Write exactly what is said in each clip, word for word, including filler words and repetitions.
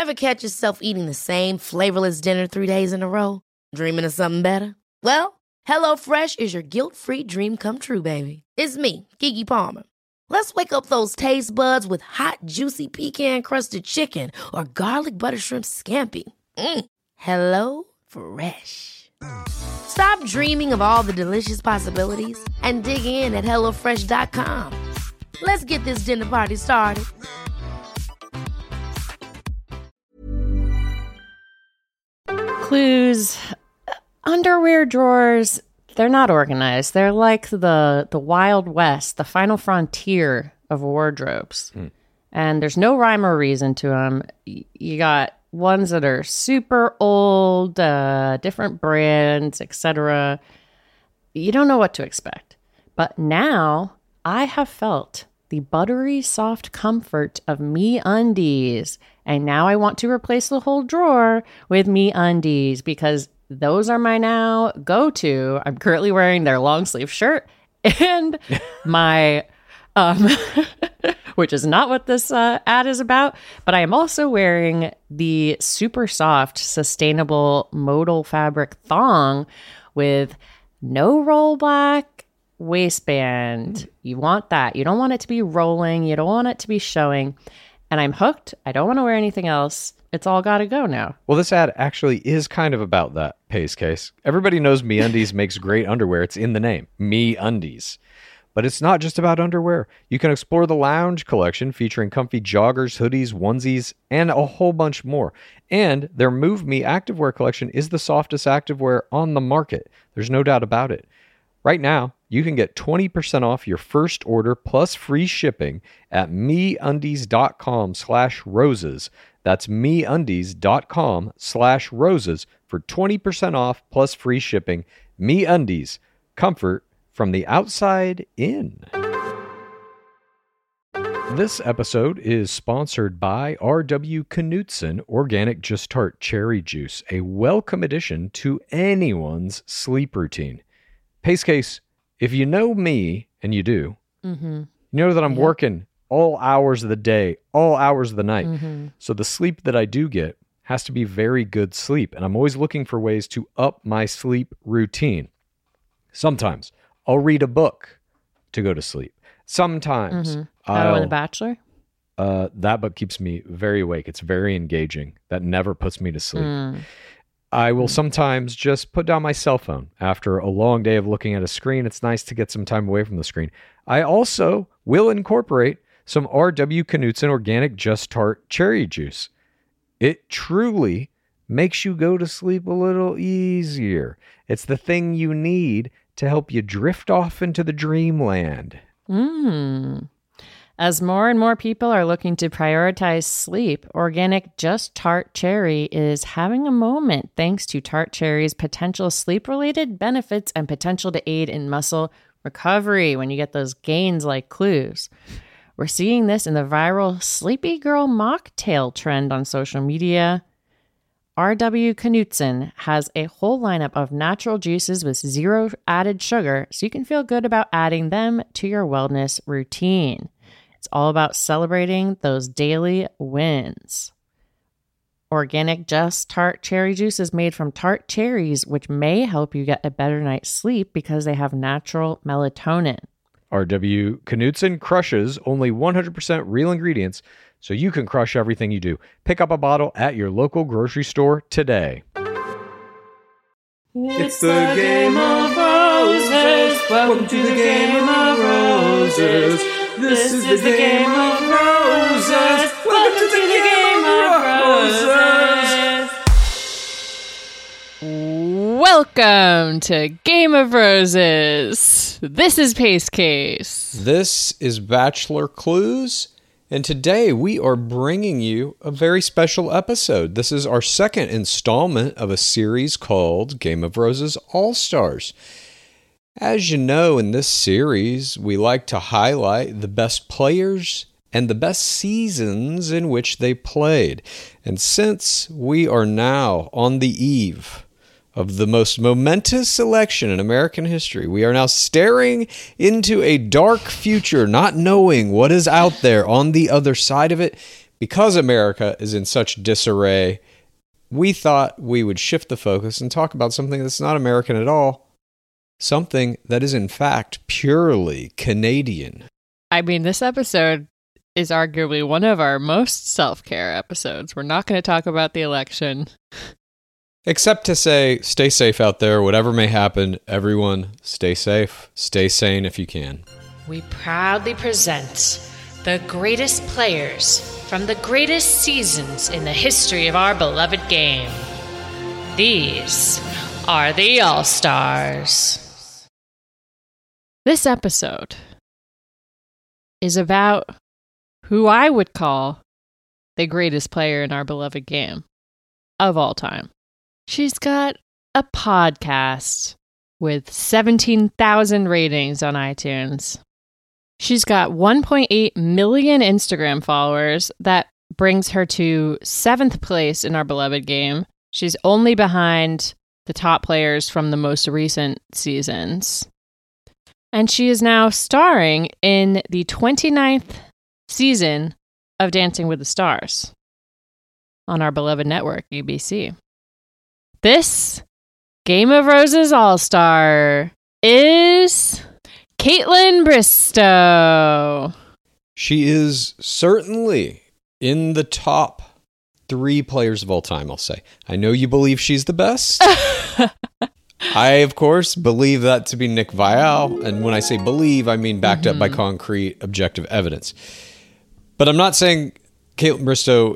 Ever catch yourself eating the same flavorless dinner three days in a row? Dreaming of something better? Well, HelloFresh is your guilt-free dream come true, baby. It's me, Keke Palmer. Let's wake up those taste buds with hot, juicy pecan-crusted chicken or garlic butter shrimp scampi. Mm. Hello Fresh. Stop dreaming of all the delicious possibilities and dig in at hello fresh dot com. Let's get this dinner party started. Clues. Underwear drawers, they're not organized. They're like the, the Wild West, the final frontier of wardrobes. Mm. And there's no rhyme or reason to them. You got ones that are super old, uh, different brands, et cetera. You don't know what to expect. But now I have felt the buttery soft comfort of MeUndies. And now I want to replace the whole drawer with MeUndies because those are my now go-to. I'm currently wearing their long sleeve shirt and my, um, which is not what this uh, ad is about, but I am also wearing the super soft, sustainable modal fabric thong with no rollback waistband. You want that. You don't want it to be rolling. You don't want it to be showing. And I'm hooked. I don't want to wear anything else. It's all got to go now. Well, this ad actually is kind of about that, Pace Case. Everybody knows MeUndies makes great underwear. It's in the name, MeUndies. But it's not just about underwear. You can explore the lounge collection featuring comfy joggers, hoodies, onesies, and a whole bunch more. And their Move Me activewear collection is the softest activewear on the market. There's no doubt about it. Right now, you can get twenty percent off your first order plus free shipping at MeUndies.com slash roses. That's MeUndies.com slash roses for twenty percent off plus free shipping. MeUndies, comfort from the outside in. This episode is sponsored by R W Knudsen Organic Just Tart Cherry Juice, a welcome addition to anyone's sleep routine. Pace Case, if you know me, and you do, mm-hmm. you know that I'm yeah. working all hours of the day, all hours of the night. Mm-hmm. So the sleep that I do get has to be very good sleep. And I'm always looking for ways to up my sleep routine. Sometimes I'll read a book to go to sleep. Sometimes mm-hmm. I'll... Oh, The Bachelor? Uh, that book keeps me very awake. It's very engaging. That never puts me to sleep. Mm. I will sometimes just put down my cell phone after a long day of looking at a screen. It's nice to get some time away from the screen. I also will incorporate some R W Knudsen Organic Just Tart Cherry Juice. It truly makes you go to sleep a little easier. It's the thing you need to help you drift off into the dreamland. Mm. As more and more people are looking to prioritize sleep, Organic Just Tart Cherry is having a moment thanks to Tart Cherry's potential sleep-related benefits and potential to aid in muscle recovery when you get those gains like Clues. We're seeing this in the viral Sleepy Girl mocktail trend on social media. R W Knudsen has a whole lineup of natural juices with zero added sugar, so you can feel good about adding them to your wellness routine. It's all about celebrating those daily wins. Organic Just Tart Cherry Juice is made from tart cherries, which may help you get a better night's sleep because they have natural melatonin. R W Knudsen crushes only one hundred percent real ingredients, so you can crush everything you do. Pick up a bottle at your local grocery store today. It's the Game of Roses. Welcome to the Game of Roses. This is the Game of Roses. Welcome to the Game of Roses. Welcome to Game of Roses. This is Pace Case. This is Bachelor Clues. And today we are bringing you a very special episode. This is our second installment of a series called Game of Roses All-Stars. As you know, in this series, we like to highlight the best players and the best seasons in which they played. And since we are now on the eve of the most momentous election in American history, we are now staring into a dark future, not knowing what is out there on the other side of it. because America is in such disarray, we thought we would shift the focus and talk about something that's not American at all. Something that is, in fact, purely Canadian. I mean, this episode is arguably one of our most self-care episodes. We're not going to talk about the election. Except to say, stay safe out there. Whatever may happen, everyone, stay safe. Stay sane if you can. We proudly present the greatest players from the greatest seasons in the history of our beloved game. These are the All-Stars. This episode is about who I would call the greatest player in our beloved game of all time. She's got a podcast with seventeen thousand ratings on iTunes. She's got one point eight million Instagram followers. That brings her to seventh place in our beloved game. She's only behind the top players from the most recent seasons. And she is now starring in the twenty-ninth season of Dancing with the Stars on our beloved network, U B C. This Game of Roses All-Star is Kaitlyn Bristowe. She is certainly in the top three players of all time, I'll say. I know you believe she's the best. I, of course, believe that to be Nick Viall. And when I say believe, I mean backed mm-hmm. up by concrete, objective evidence. But I'm not saying Kaitlyn Bristowe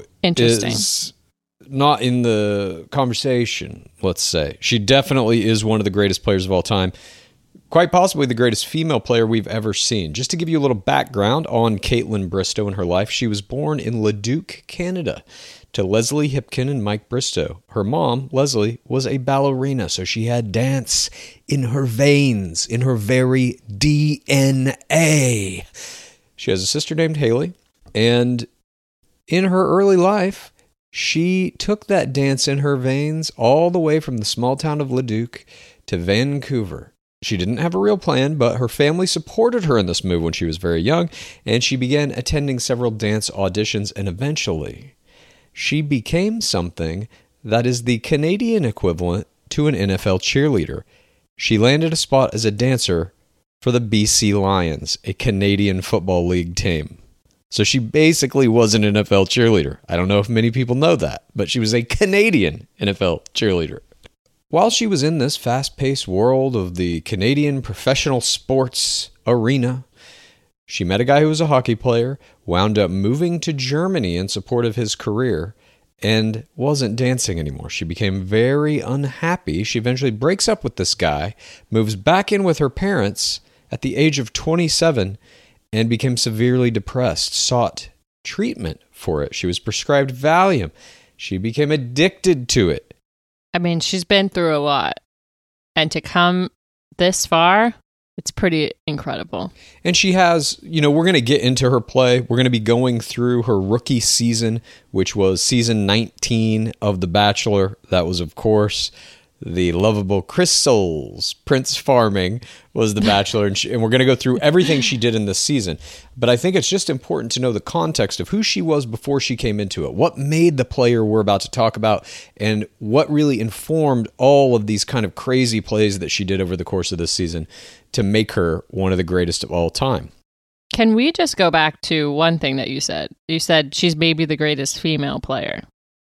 is not in the conversation, let's say. She definitely is one of the greatest players of all time. Quite possibly the greatest female player we've ever seen. Just to give you a little background on Kaitlyn Bristowe and her life, she was born in Leduc, Canada, to Leslie Hipkin and Mike Bristowe. Her mom, Leslie, was a ballerina, so she had dance in her veins, in her very D N A. She has a sister named Haley, and in her early life, she took that dance in her veins all the way from the small town of Leduc to Vancouver. She didn't have a real plan, but her family supported her in this move when she was very young, and she began attending several dance auditions, and eventually she became something that is the Canadian equivalent to an N F L cheerleader. She landed a spot as a dancer for the B C Lions, a Canadian Football League team. So she basically was an N F L cheerleader. I don't know if many people know that, but she was a Canadian N F L cheerleader. While she was in this fast-paced world of the Canadian professional sports arena, she met a guy who was a hockey player, wound up moving to Germany in support of his career, and wasn't dancing anymore. She became very unhappy. She eventually breaks up with this guy, moves back in with her parents at the age of twenty-seven, and became severely depressed, sought treatment for it. She was prescribed Valium. She became addicted to it. I mean, she's been through a lot. And to come this far, it's pretty incredible. And she has, you know, we're going to get into her play. We're going to be going through her rookie season, which was season nineteen of The Bachelor. That was, of course, the lovable Chris Soules. Prince Farming was The Bachelor. and, she, and we're going to go through everything she did in this season. But I think it's just important to know the context of who she was before she came into it. What made the player we're about to talk about, and what really informed all of these kind of crazy plays that she did over the course of this season to make her one of the greatest of all time. Can we just go back to one thing that you said? You said she's maybe the greatest female player.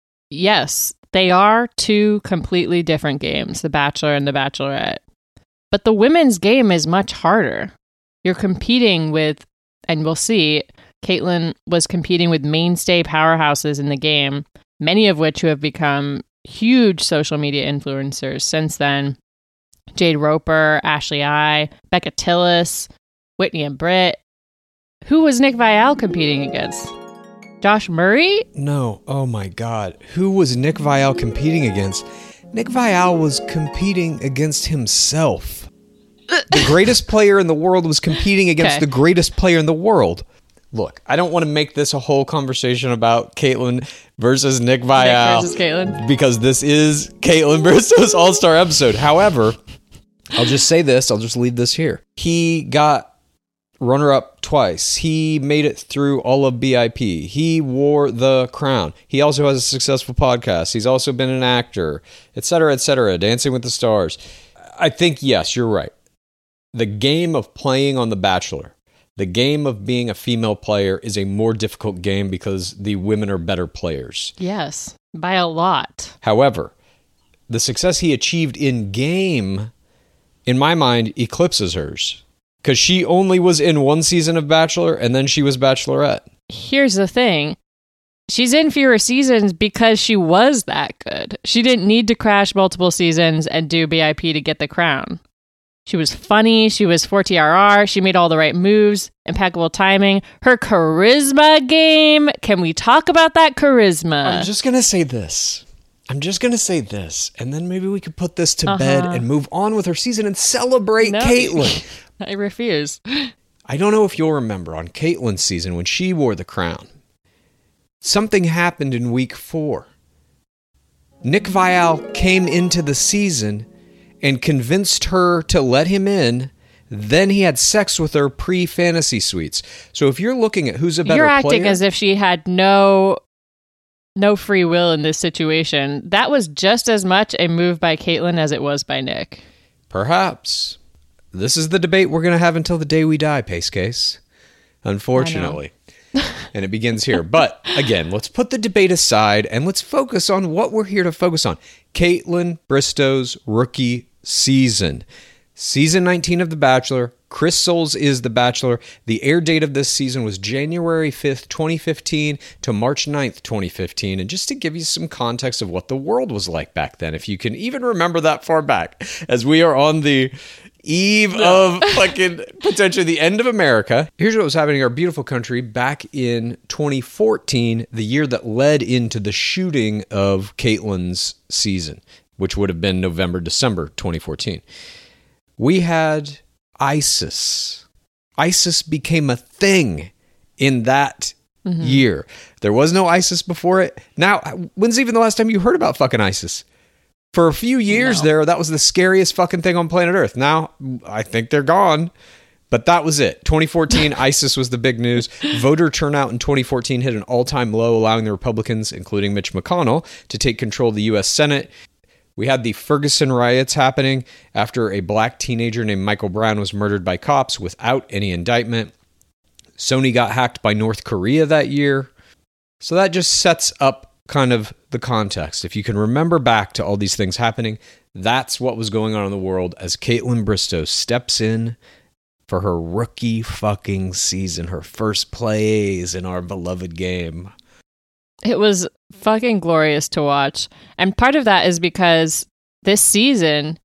Yes, they are two completely different games, The Bachelor and The Bachelorette. But the women's game is much harder. You're competing with, and we'll see, Kaitlyn was competing with mainstay powerhouses in the game, many of which who have become huge social media influencers since then. Jade Roper, Ashley I, Becca Tillis, Whitney and Britt. Who was Nick Viall competing against? Josh Murray? No. Oh my God. Who was Nick Viall competing against? Nick Viall was competing against himself. The greatest player in the world was competing against okay. the greatest player in the world. Look, I don't want to make this a whole conversation about Kaitlyn versus Nick Viall. Nick versus Kaitlyn. Because this is Kaitlyn Bristow's All-Star episode. However, I'll just say this. I'll just leave this here. He got runner-up twice. He made it through all of B I P. He wore the crown. He also has a successful podcast. He's also been an actor, et cetera, et cetera, Dancing with the Stars. I think, yes, you're right. The game of playing on The Bachelor, the game of being a female player is a more difficult game because the women are better players. Yes, by a lot. However, the success he achieved in game, in my mind, eclipses hers. Because she only was in one season of Bachelor, and then she was Bachelorette. Here's the thing. She's in fewer seasons because she was that good. She didn't need to crash multiple seasons and do B I P to get the crown. She was funny. She was four T R R. She made all the right moves. Impeccable timing. Her charisma game. Can we talk about that charisma? I'm just going to say this. I'm just going to say this. And then maybe we could put this to uh-huh. bed and move on with her season and celebrate no. Caitlyn. I refuse. I don't know if you'll remember on Caitlyn's season when she wore the crown. Something happened in week four. Nick Viall came into the season and convinced her to let him in. Then he had sex with her pre-fantasy suites. So if you're looking at who's a better You're acting player, as if she had no no free will in this situation. That was just as much a move by Caitlyn as it was by Nick. Perhaps. This is the debate we're going to have until the day we die, Pace Case. Unfortunately. And it begins here. But again, let's put the debate aside and let's focus on what we're here to focus on. Kaitlyn Bristow's rookie season. Season nineteen of The Bachelor. Chris Soules is The Bachelor. The air date of this season was January fifth, twenty fifteen to March ninth, twenty fifteen. And just to give you some context of what the world was like back then, if you can even remember that far back, as we are on the eve no. of fucking potentially the end of America. Here's what was happening in our beautiful country back in twenty fourteen, the year that led into the shooting of Kaitlyn's season, which would have been November, December twenty fourteen. We had ISIS. ISIS became a thing in that mm-hmm. year. There was no ISIS before it. Now, when's even the last time you heard about fucking ISIS? For a few years no. there, that was the scariest fucking thing on planet Earth. Now, I think they're gone. But that was it. twenty fourteen, ISIS was the big news. Voter turnout in twenty fourteen hit an all-time low, allowing the Republicans, including Mitch McConnell, to take control of the U S Senate. We had the Ferguson riots happening after a black teenager named Michael Brown was murdered by cops without any indictment. Sony got hacked by North Korea that year. So that just sets up kind of the context. If you can remember back to all these things happening, that's what was going on in the world as Kaitlyn Bristowe steps in for her rookie fucking season, her first plays in our beloved game. It was fucking glorious to watch. And part of that is because this season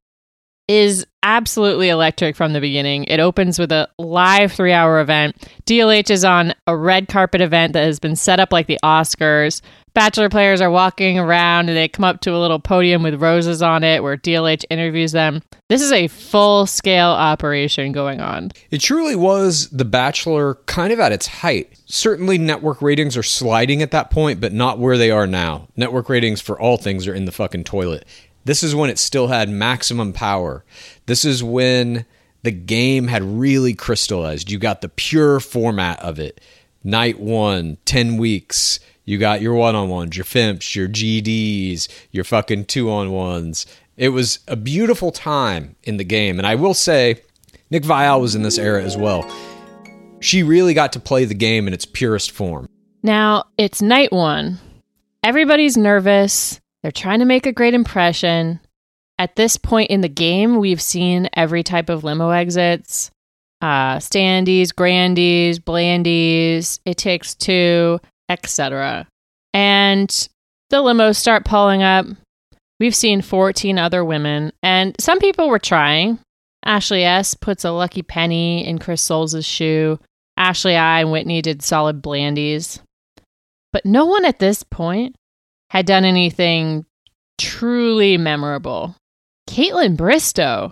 is absolutely electric from the beginning. It opens with a live three-hour event. D L H is on a red carpet event that has been set up like the Oscars. Bachelor players are walking around and they come up to a little podium with roses on it where D L H interviews them. This is a full-scale operation going on. It truly was The Bachelor kind of at its height. Certainly network ratings are sliding at that point, but not where they are now. Network ratings for all things are in the fucking toilet. This is when it still had maximum power. This is when the game had really crystallized. You got the pure format of it. Night one, ten weeks. You got your one-on-ones, your fimps, your G Ds, your fucking two-on-ones. It was a beautiful time in the game. And I will say, Nick Viall was in this era as well. She really got to play the game in its purest form. Now, it's night one. Everybody's nervous. They're trying to make a great impression. At this point in the game, we've seen every type of limo exits. Uh, standees, grandies, blandies, It Takes Two, et cetera. And the limos start pulling up. We've seen fourteen other women, and some people were trying. Ashley S. puts a lucky penny in Chris Soules' shoe. Ashley I. and Whitney did solid blandies. But no one at this point had done anything truly memorable. Kaitlyn Bristowe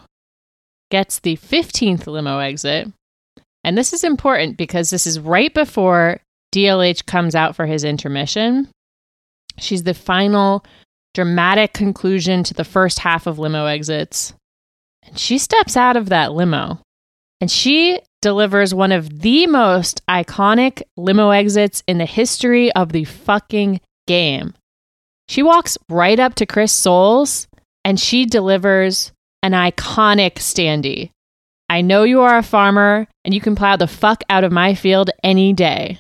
gets the fifteenth limo exit. And this is important because this is right before D L H comes out for his intermission. She's the final dramatic conclusion to the first half of limo exits. And she steps out of that limo. And she delivers one of the most iconic limo exits in the history of the fucking game. She walks right up to Chris Soules and she delivers an iconic standee. I know you are a farmer and you can plow the fuck out of my field any day.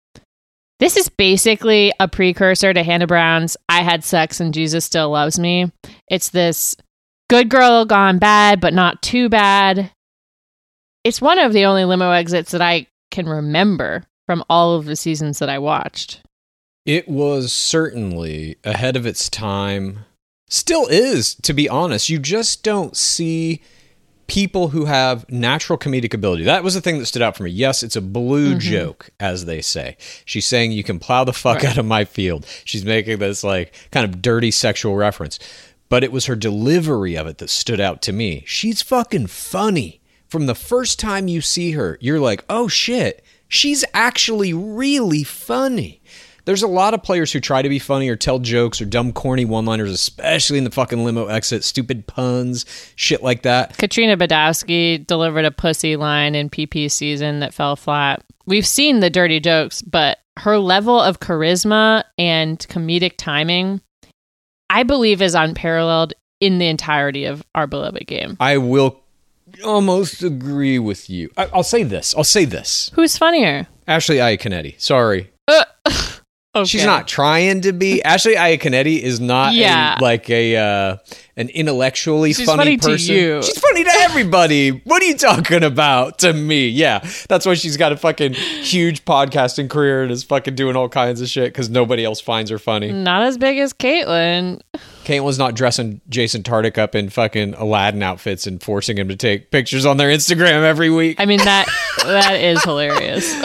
This is basically a precursor to Hannah Brown's I Had Sex and Jesus Still Loves Me. It's this good girl gone bad, but not too bad. It's one of the only limo exits that I can remember from all of the seasons that I watched. It was certainly ahead of its time. Still is, to be honest. You just don't see people who have natural comedic ability. That was the thing that stood out for me. Yes, it's a blue mm-hmm. joke, as they say. She's saying you can plow the fuck right. out of my field. She's making this like kind of dirty sexual reference. But it was her delivery of it that stood out to me. She's fucking funny. From the first time you see her, you're like, oh shit, she's actually really funny. There's a lot of players who try to be funny or tell jokes or dumb, corny one-liners, especially in the fucking limo exit, stupid puns, shit like that. Katrina Badowski delivered a pussy line in P P season that fell flat. We've seen the dirty jokes, but her level of charisma and comedic timing, I believe, is unparalleled in the entirety of our beloved game. I will almost agree with you. I, I'll say this. I'll say this. Who's funnier? Ashley Iaconetti. Sorry. Uh, okay. She's not trying to be. Ashley Iaconetti is not yeah. a, like a uh, an intellectually She's funny, funny person. To you. She's funny to everybody. What are you talking about to me? Yeah, that's why she's got a fucking huge podcasting career and is fucking doing all kinds of shit because nobody else finds her funny. Not as big as Caitlyn. Caitlin's not dressing Jason Tardik up in fucking Aladdin outfits and forcing him to take pictures on their Instagram every week. I mean, that that is hilarious.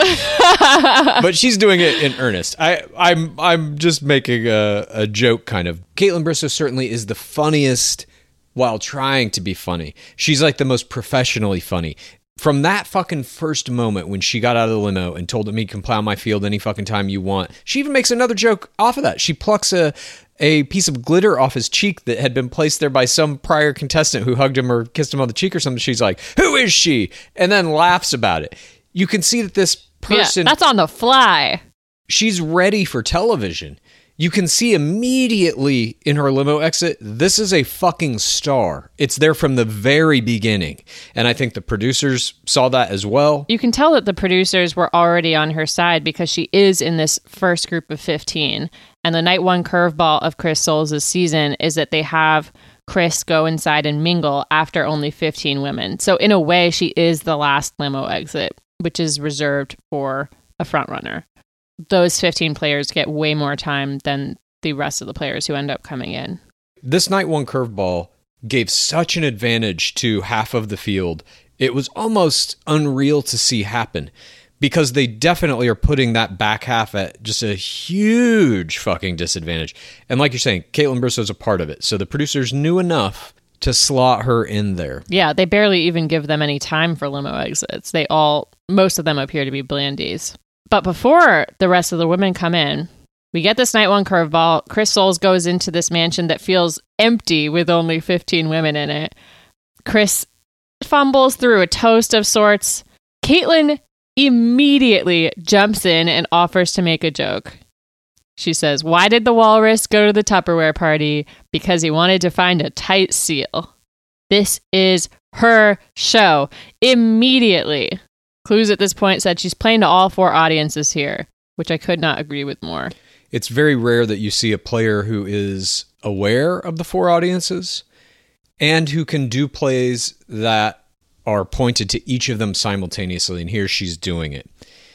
But she's doing it in earnest. I, I'm I'm just making a, a joke, kind of. Kaitlyn Bristowe certainly is the funniest while trying to be funny. She's like the most professionally funny. From that fucking first moment when she got out of the limo and told him he can plow my field any fucking time you want, she even makes another joke off of that. She plucks a a piece of glitter off his cheek that had been placed there by some prior contestant who hugged him or kissed him on the cheek or something. She's like, who is she? And then laughs about it. You can see that this person... Yeah, that's on the fly. She's ready for television. You can see immediately in her limo exit, this is a fucking star. It's there from the very beginning. And I think the producers saw that as well. You can tell that the producers were already on her side because she is in this first group of fifteen. And the night one curveball of Chris Soules' season is that they have Chris go inside and mingle after only fifteen women. So in a way, she is the last limo exit, which is reserved for a frontrunner. Those fifteen players get way more time than the rest of the players who end up coming in. This night one curveball gave such an advantage to half of the field. It was almost unreal to see happen because they definitely are putting that back half at just a huge fucking disadvantage. And like you're saying, Kaitlyn Bristowe's a part of it. So the producers knew enough to slot her in there. Yeah, they barely even give them any time for limo exits. They all, most of them appear to be blandies. But before the rest of the women come in, we get this night one curveball. Chris Soules goes into this mansion that feels empty with only fifteen women in it. Chris fumbles through a toast of sorts. Kaitlyn immediately jumps in and offers to make a joke. She says, why did the walrus go to the Tupperware party? Because he wanted to find a tight seal. This is her show. Immediately. Clues at this point said she's playing to all four audiences here, which I could not agree with more. It's very rare that you see a player who is aware of the four audiences and who can do plays that are pointed to each of them simultaneously, and here she's doing it.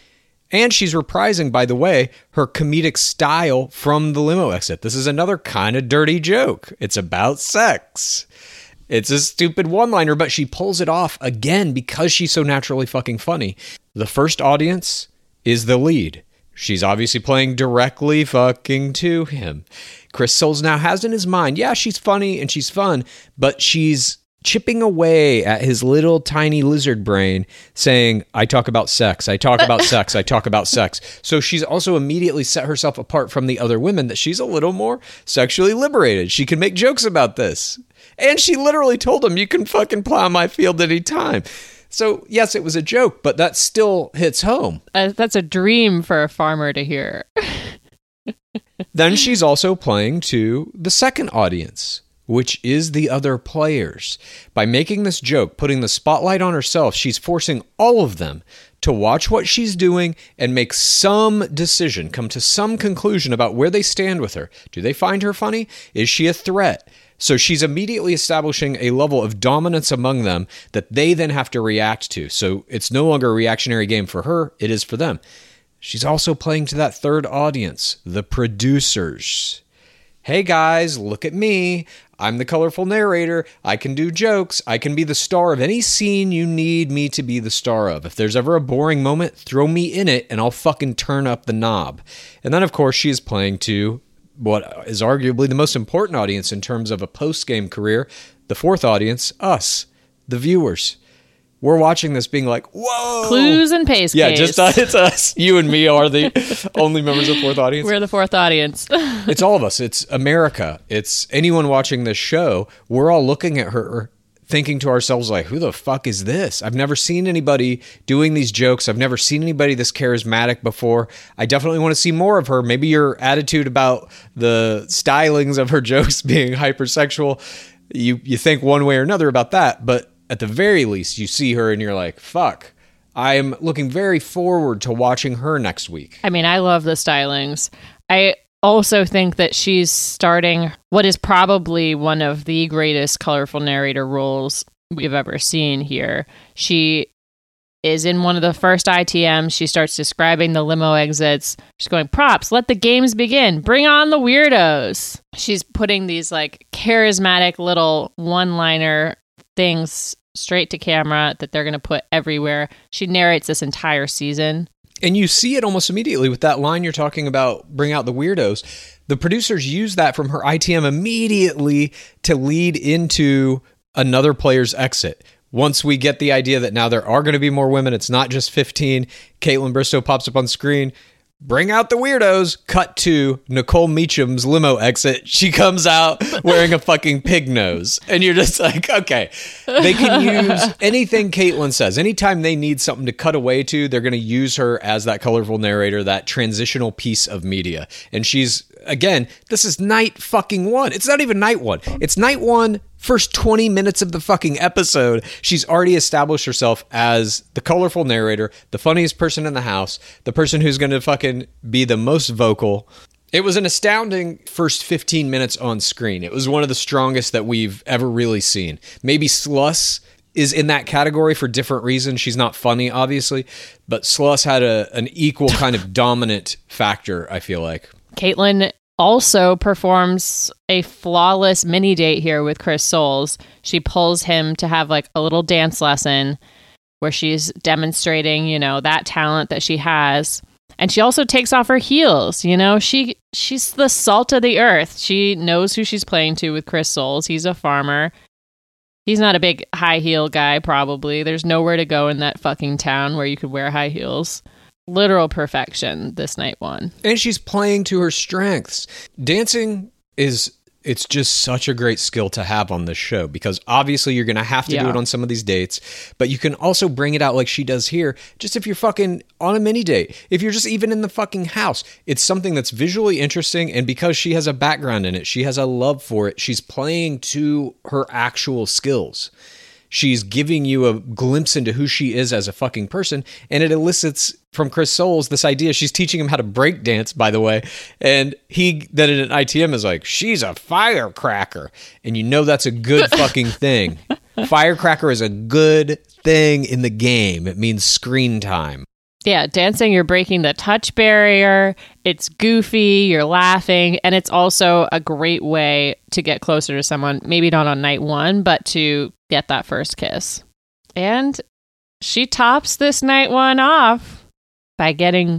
And she's reprising, by the way, her comedic style from the limo exit. This is another kind of dirty joke. It's about sex. It's a stupid one-liner, but she pulls it off again because she's so naturally fucking funny. The first audience is the lead. She's obviously playing directly fucking to him. Chris Soules now has in his mind, yeah, she's funny and she's fun, but she's chipping away at his little tiny lizard brain saying, I talk about sex, I talk about sex, I talk about sex. So she's also immediately set herself apart from the other women that she's a little more sexually liberated. She can make jokes about this. And she literally told him, you can fucking plow my field any time. So, yes, it was a joke, but that still hits home. Uh, that's a dream for a farmer to hear. Then she's also playing to the second audience, which is the other players. By making this joke, putting the spotlight on herself, she's forcing all of them to watch what she's doing and make some decision, come to some conclusion about where they stand with her. Do they find her funny? Is she a threat? So she's immediately establishing a level of dominance among them that they then have to react to. So it's no longer a reactionary game for her, it is for them. She's also playing to that third audience, the producers. Hey guys, look at me. I'm the colorful narrator. I can do jokes. I can be the star of any scene you need me to be the star of. If there's ever a boring moment, throw me in it and I'll fucking turn up the knob. And then, of course, she is playing to what is arguably the most important audience in terms of a post-game career, the fourth audience, us, the viewers. We're watching this being like, whoa! Clues and pace Yeah, case. just uh, it's us. You and me are the only members of fourth audience. We're the fourth audience. It's all of us. It's America. It's anyone watching this show. We're all looking at her thinking to ourselves like, who the fuck is this? I've never seen anybody doing these jokes. I've never seen anybody this charismatic before. I definitely want to see more of her. Maybe your attitude about the stylings of her jokes being hypersexual, you, you think one way or another about that, but at the very least, you see her and you're like, fuck, I'm looking very forward to watching her next week. I mean, I love the stylings. I also think that she's starting what is probably one of the greatest colorful narrator roles we've ever seen here. She is in one of the first I T Ms. She starts describing the limo exits. She's going, props, let the games begin. Bring on the weirdos. She's putting these like charismatic little one-liner things straight to camera that they're going to put everywhere. She narrates this entire season. And you see it almost immediately with that line you're talking about, bring out the weirdos. The producers use that from her I T M immediately to lead into another player's exit. Once we get the idea that now there are going to be more women, it's not just fifteen, Caitlin Bristow pops up on screen. Bring out the weirdos. Cut to Nicole Meacham's limo exit. She comes out wearing a fucking pig nose. And you're just like, okay. They can use anything Caitlin says. Anytime they need something to cut away to, they're going to use her as that colorful narrator, that transitional piece of media. And she's, again, this is night fucking one. It's not even night one. It's night one. First twenty minutes of the fucking episode, she's already established herself as the colorful narrator, the funniest person in the house, the person who's going to fucking be the most vocal. It was an astounding first fifteen minutes on screen. It was one of the strongest that we've ever really seen. Maybe Sluss is in that category for different reasons. She's not funny, obviously, but Sluss had a, an equal kind of dominant factor, I feel like. Caitlin also performs a flawless mini date here with Chris Soules. She pulls him to have like a little dance lesson where she's demonstrating, you know, that talent that she has. And she also takes off her heels. You know, she she's the salt of the earth. She knows who she's playing to with Chris Soules. He's a farmer. He's not a big high heel guy, probably. There's nowhere to go in that fucking town where you could wear high heels. Literal perfection this night one. And she's playing to her strengths. Dancing is, it's just such a great skill to have on this show because obviously you're going to have to yeah. do it on some of these dates, but you can also bring it out like she does here. Just if you're fucking on a mini date, if you're just even in the fucking house, it's something that's visually interesting. And because she has a background in it, she has a love for it. She's playing to her actual skills. She's giving you a glimpse into who she is as a fucking person, and it elicits from Chris Soules this idea. She's teaching him how to break dance, by the way, and he then in an I T M is like, she's a firecracker, and you know that's a good fucking thing. Firecracker is a good thing in the game. It means screen time. Yeah, dancing, you're breaking the touch barrier. It's goofy, you're laughing, and it's also a great way to get closer to someone. Maybe not on night one, but to get that first kiss. And she tops this night one off by getting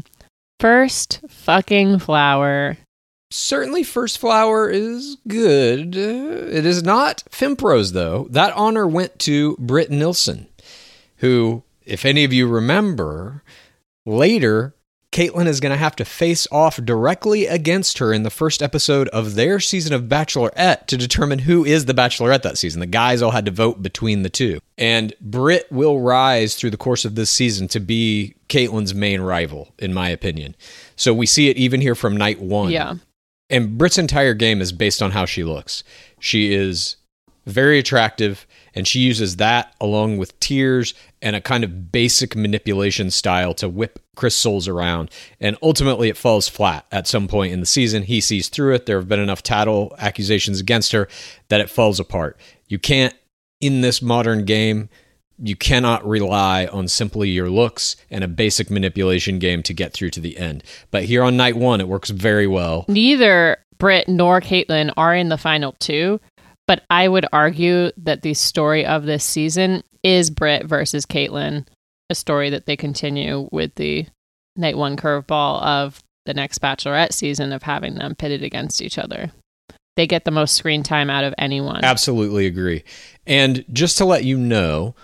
first fucking flower. Certainly first flower is good. It is not Femprose, though. That honor went to Britt Nilsson, who, if any of you remember, later Caitlyn is going to have to face off directly against her in the first episode of their season of Bachelorette to determine who is the Bachelorette that season. The guys all had to vote between the two. And Britt will rise through the course of this season to be Caitlyn's main rival, in my opinion. So we see it even here from night one. Yeah. And Britt's entire game is based on how she looks. She is very attractive, and she uses that along with tears and a kind of basic manipulation style to whip Chris Soules around. And ultimately, it falls flat at some point in the season. He sees through it. There have been enough tattle accusations against her that it falls apart. You can't, in this modern game, you cannot rely on simply your looks and a basic manipulation game to get through to the end. But here on night one, it works very well. Neither Britt nor Caitlyn are in the final two, but I would argue that the story of this season is Britt versus Caitlyn, a story that they continue with the night one curveball of the next Bachelorette season of having them pitted against each other. They get the most screen time out of anyone. Absolutely agree. And just to let you know,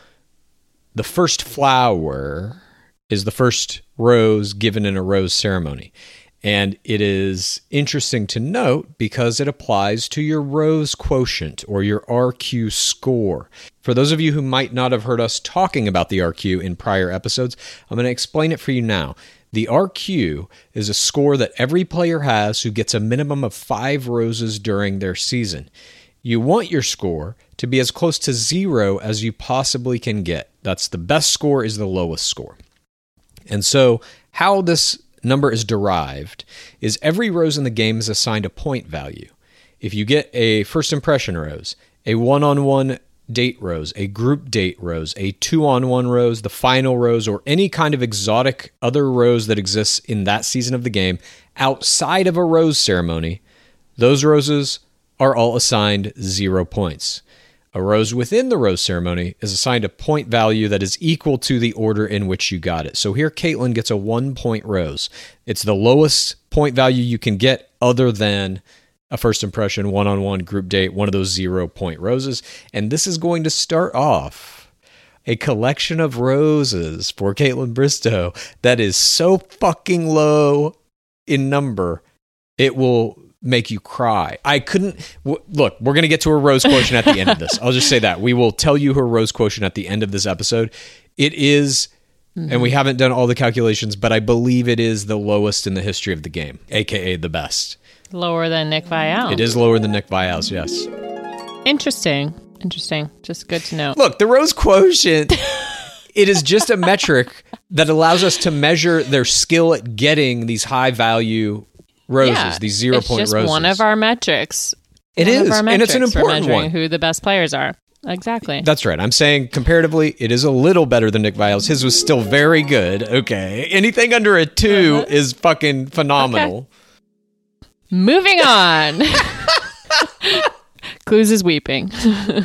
the first flower is the first rose given in a rose ceremony. And it is interesting to note because it applies to your rose quotient or your R Q score. For those of you who might not have heard us talking about the R Q in prior episodes, I'm going to explain it for you now. The R Q is a score that every player has who gets a minimum of five roses during their season. You want your score to be as close to zero as you possibly can get. That's the best score is the lowest score. And so how this number is derived is every rose in the game is assigned a point value. If you get a first impression rose, a one-on-one date rose, a group date rose, a two-on-one rose, the final rose, or any kind of exotic other rose that exists in that season of the game outside of a rose ceremony, those roses are all assigned zero points. A rose within the rose ceremony is assigned a point value that is equal to the order in which you got it. So here, Caitlyn gets a one-point rose. It's the lowest point value you can get other than a first impression, one-on-one, group date, one of those zero-point roses. And this is going to start off a collection of roses for Kaitlyn Bristowe that is so fucking low in number, it will make you cry. I couldn't... W- look, we're going to get to her rose quotient at the end of this. I'll just say that. We will tell you her rose quotient at the end of this episode. It is... Mm-hmm. And we haven't done all the calculations, but I believe it is the lowest in the history of the game, a k a the best. Lower than Nick Viall. It is lower than Nick Viall's, yes. Interesting. Interesting. Just good to know. Look, the rose quotient, it is just a metric that allows us to measure their skill at getting these high-value roses, yeah, these zero-point roses. It's just one of our metrics. It one is, of our and it's an metrics for important measuring one. Who the best players are. Exactly. That's right. I'm saying comparatively, it is a little better than Nick Viall's. His was still very good. Okay. Anything under a two uh-huh. is fucking phenomenal. Okay. Moving on. Clues is weeping.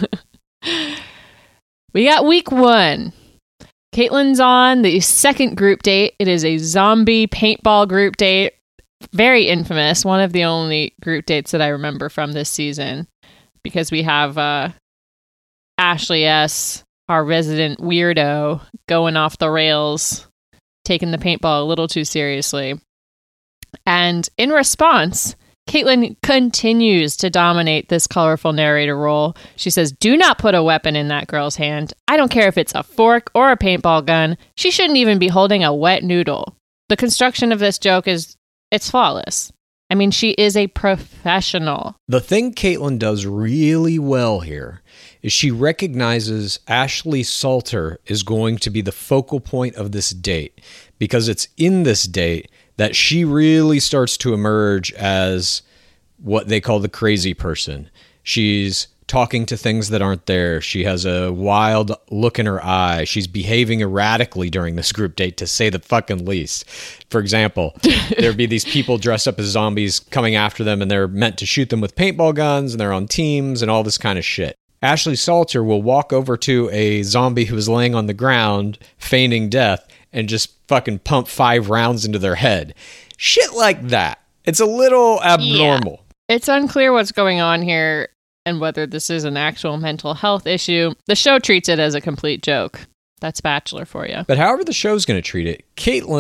We got week one. Caitlyn's on the second group date. It is a zombie paintball group date. Very infamous. One of the only group dates that I remember from this season. Because we have uh, Ashley S., our resident weirdo, going off the rails, taking the paintball a little too seriously. And in response, Caitlyn continues to dominate this colorful narrator role. She says, do not put a weapon in that girl's hand. I don't care if it's a fork or a paintball gun. She shouldn't even be holding a wet noodle. The construction of this joke is, it's flawless. I mean, she is a professional. The thing Caitlyn does really well here is she recognizes Ashley Salter is going to be the focal point of this date because it's in this date that she really starts to emerge as what they call the crazy person. She's talking to things that aren't there. She has a wild look in her eye. She's behaving erratically during this group date, to say the fucking least. For example, there'd be these people dressed up as zombies coming after them, and they're meant to shoot them with paintball guns, and they're on teams and all this kind of shit. Ashley Salter will walk over to a zombie who is laying on the ground, feigning death, and just fucking pump five rounds into their head. Shit like that. It's a little abnormal. Yeah. It's unclear what's going on here and whether this is an actual mental health issue. The show treats it as a complete joke. That's Bachelor for you. But however the show's going to treat it, Caitlyn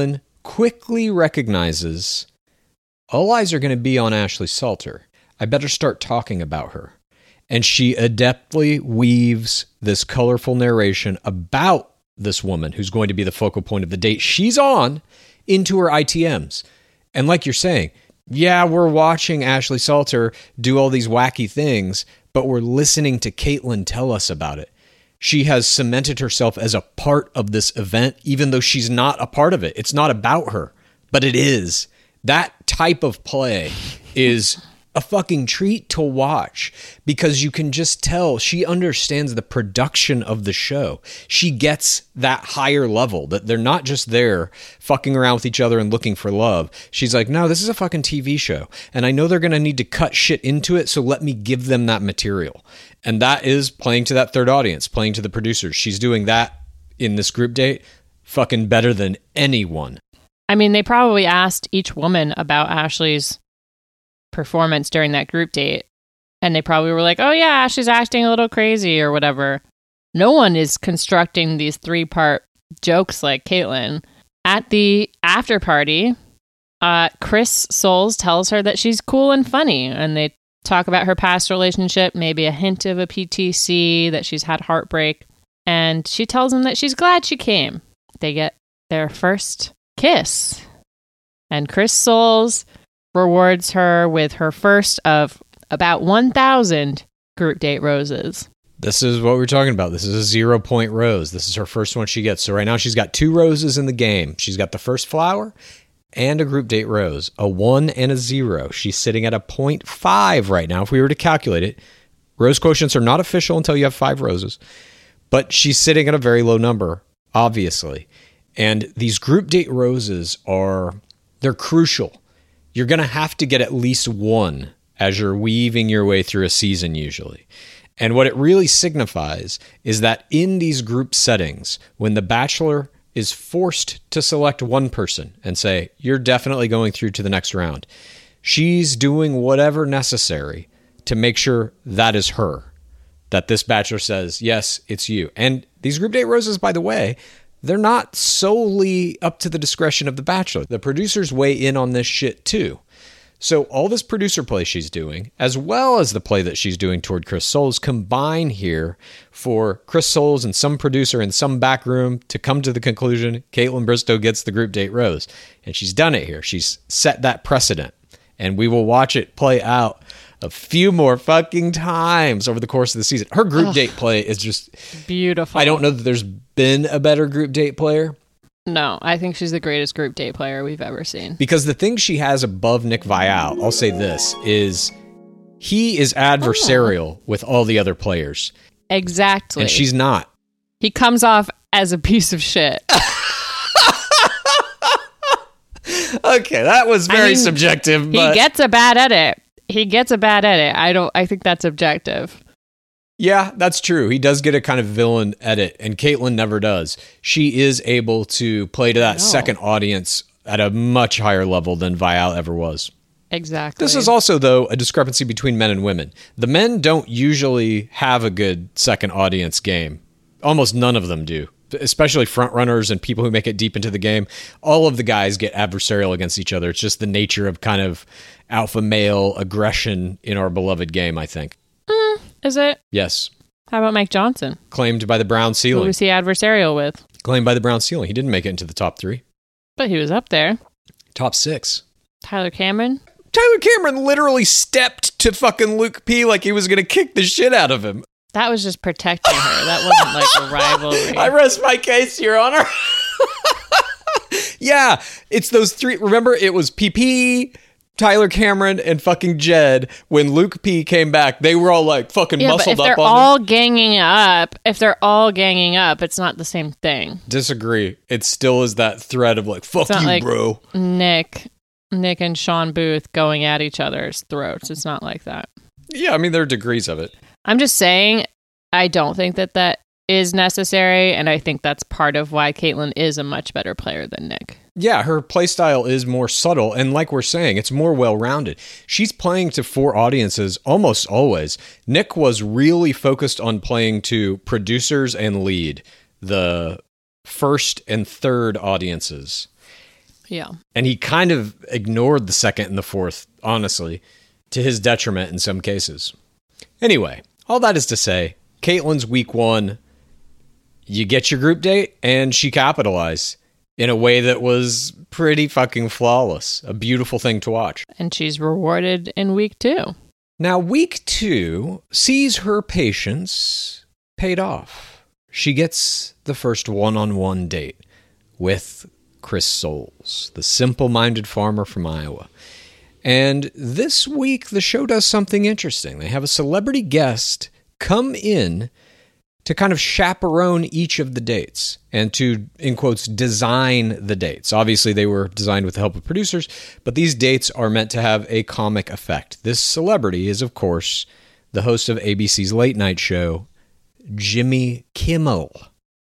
quickly recognizes all eyes are going to be on Ashley Salter. I better start talking about her. And she adeptly weaves this colorful narration about this woman who's going to be the focal point of the date she's on into her I T Ms. And like you're saying, yeah, we're watching Ashley Salter do all these wacky things, but we're listening to Caitlyn tell us about it. She has cemented herself as a part of this event, even though she's not a part of it. It's not about her, but it is. That type of play is a fucking treat to watch because you can just tell she understands the production of the show. She gets that higher level, that they're not just there fucking around with each other and looking for love. She's like, no, this is a fucking T V show. And I know they're going to need to cut shit into it, so let me give them that material. And that is playing to that third audience, playing to the producers. She's doing that in this group date fucking better than anyone. I mean, they probably asked each woman about Ashley's performance during that group date, and they probably were like, oh yeah, Ashley's acting a little crazy or whatever. No one is constructing these three-part jokes like Caitlyn. At the after party, uh, Chris Soules tells her that she's cool and funny, and they talk about her past relationship, maybe a hint of a P T C, that she's had heartbreak, and she tells him that she's glad she came. They get their first kiss, and Chris Soules rewards her with her first of about one thousand group date roses. This is what we're talking about. This is a zero point rose. This is her first one she gets. So right now she's got two roses in the game. She's got the first flower and a group date rose, a one and a zero. She's sitting at a zero point five right now. If we were to calculate it, rose quotients are not official until you have five roses, but she's sitting at a very low number, obviously. And these group date roses are, they're crucial. You're going to have to get at least one as you're weaving your way through a season usually. And what it really signifies is that in these group settings, when the Bachelor is forced to select one person and say, you're definitely going through to the next round, she's doing whatever necessary to make sure that is her, that this Bachelor says, yes, it's you. And these group date roses, by the way, they're not solely up to the discretion of the Bachelor. The producers weigh in on this shit too. So all this producer play she's doing, as well as the play that she's doing toward Chris Soules, combine here for Chris Soules and some producer in some back room to come to the conclusion Kaitlyn Bristowe gets the group date rose. And she's done it here. She's set that precedent. And we will watch it play out a few more fucking times over the course of the season. Her group Ugh. date play is just beautiful. I don't know that there's been a better group date player. No, I think she's the greatest group date player we've ever seen. Because the thing she has above Nick Viall, I'll say this, is he is adversarial oh. with all the other players. Exactly. And she's not. He comes off as a piece of shit. Okay, that was very I mean, subjective. But... He gets a bad edit. He gets a bad edit. I don't. I think that's objective. Yeah, that's true. He does get a kind of villain edit, and Caitlyn never does. She is able to play to that second audience at a much higher level than Viall ever was. Exactly. This is also, though, a discrepancy between men and women. The men don't usually have a good second audience game. Almost none of them do, especially front runners and people who make it deep into the game. All of the guys get adversarial against each other. It's just the nature of kind of alpha male aggression in our beloved game, I think. Mm, is it? Yes. How about Mike Johnson? Claimed by the Brown Ceiling. Who was he adversarial with? Claimed by the Brown Ceiling. He didn't make it into the top three. But he was up there. Top six. Tyler Cameron? Tyler Cameron literally stepped to fucking Luke P like he was going to kick the shit out of him. That was just protecting her. That wasn't like a rivalry. I rest my case, Your Honor. Yeah, it's those three. Remember, it was P P, Tyler Cameron, and fucking Jed. When Luke P came back, they were all like fucking yeah, muscled but if up they're on all him. ganging up, if they're all ganging up, it's not the same thing. Disagree. It still is that thread of like, fuck you, like bro. Nick, Nick and Sean Booth going at each other's throats. It's not like that. Yeah, I mean, there are degrees of it. I'm just saying, I don't think that that is necessary, and I think that's part of why Caitlyn is a much better player than Nick. Yeah, her playstyle is more subtle, and like we're saying, it's more well-rounded. She's playing to four audiences almost always. Nick was really focused on playing to producers and lead, the first and third audiences. Yeah. And he kind of ignored the second and the fourth, honestly, to his detriment in some cases. Anyway, all that is to say, Kaitlyn's week one, you get your group date, and she capitalized in a way that was pretty fucking flawless. A beautiful thing to watch. And she's rewarded in week two. Now, week two sees her patience paid off. She gets the first one-on-one date with Chris Soules, the simple-minded farmer from Iowa. And this week, the show does something interesting. They have a celebrity guest come in to kind of chaperone each of the dates and to, in quotes, design the dates. Obviously, they were designed with the help of producers, but these dates are meant to have a comic effect. This celebrity is, of course, the host of A B C's late night show, Jimmy Kimmel.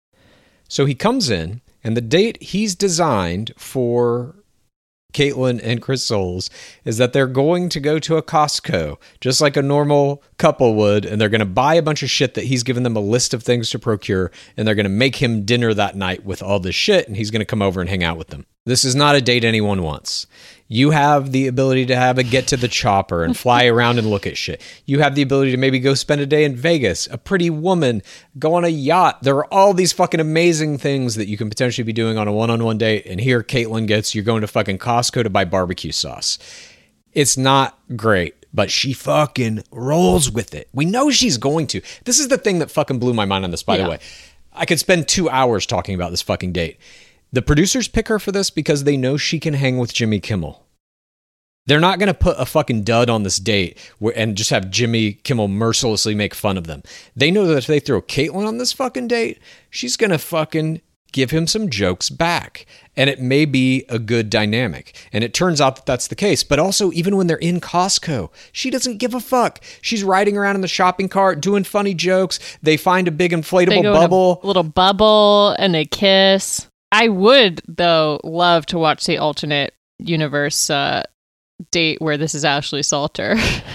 So he comes in, and the date he's designed for Kaitlyn and Chris Soules is that they're going to go to a Costco, just like a normal couple would, and they're going to buy a bunch of shit that he's given them a list of things to procure, and they're going to make him dinner that night with all this shit, and he's going to come over and hang out with them. This is not a date anyone wants. You have the ability to have a get to the chopper and fly around and look at shit. You have the ability to maybe go spend a day in Vegas, a pretty woman, go on a yacht. There are all these fucking amazing things that you can potentially be doing on a one-on-one date. And here Kaitlyn gets, you're going to fucking Costco to buy barbecue sauce. It's not great, but she fucking rolls with it. We know she's going to. This is the thing that fucking blew my mind on this, by yeah. the way. I could spend two hours talking about this fucking date. The producers pick her for this because they know she can hang with Jimmy Kimmel. They're not going to put a fucking dud on this date and just have Jimmy Kimmel mercilessly make fun of them. They know that if they throw Kaitlyn on this fucking date, she's going to fucking give him some jokes back. And it may be a good dynamic. And it turns out that that's the case. But also, even when they're in Costco, she doesn't give a fuck. She's riding around in the shopping cart, doing funny jokes. They find a big inflatable they go bubble. In a little bubble and they kiss. I would, though, love to watch the alternate universe uh, date where this is Ashley Salter.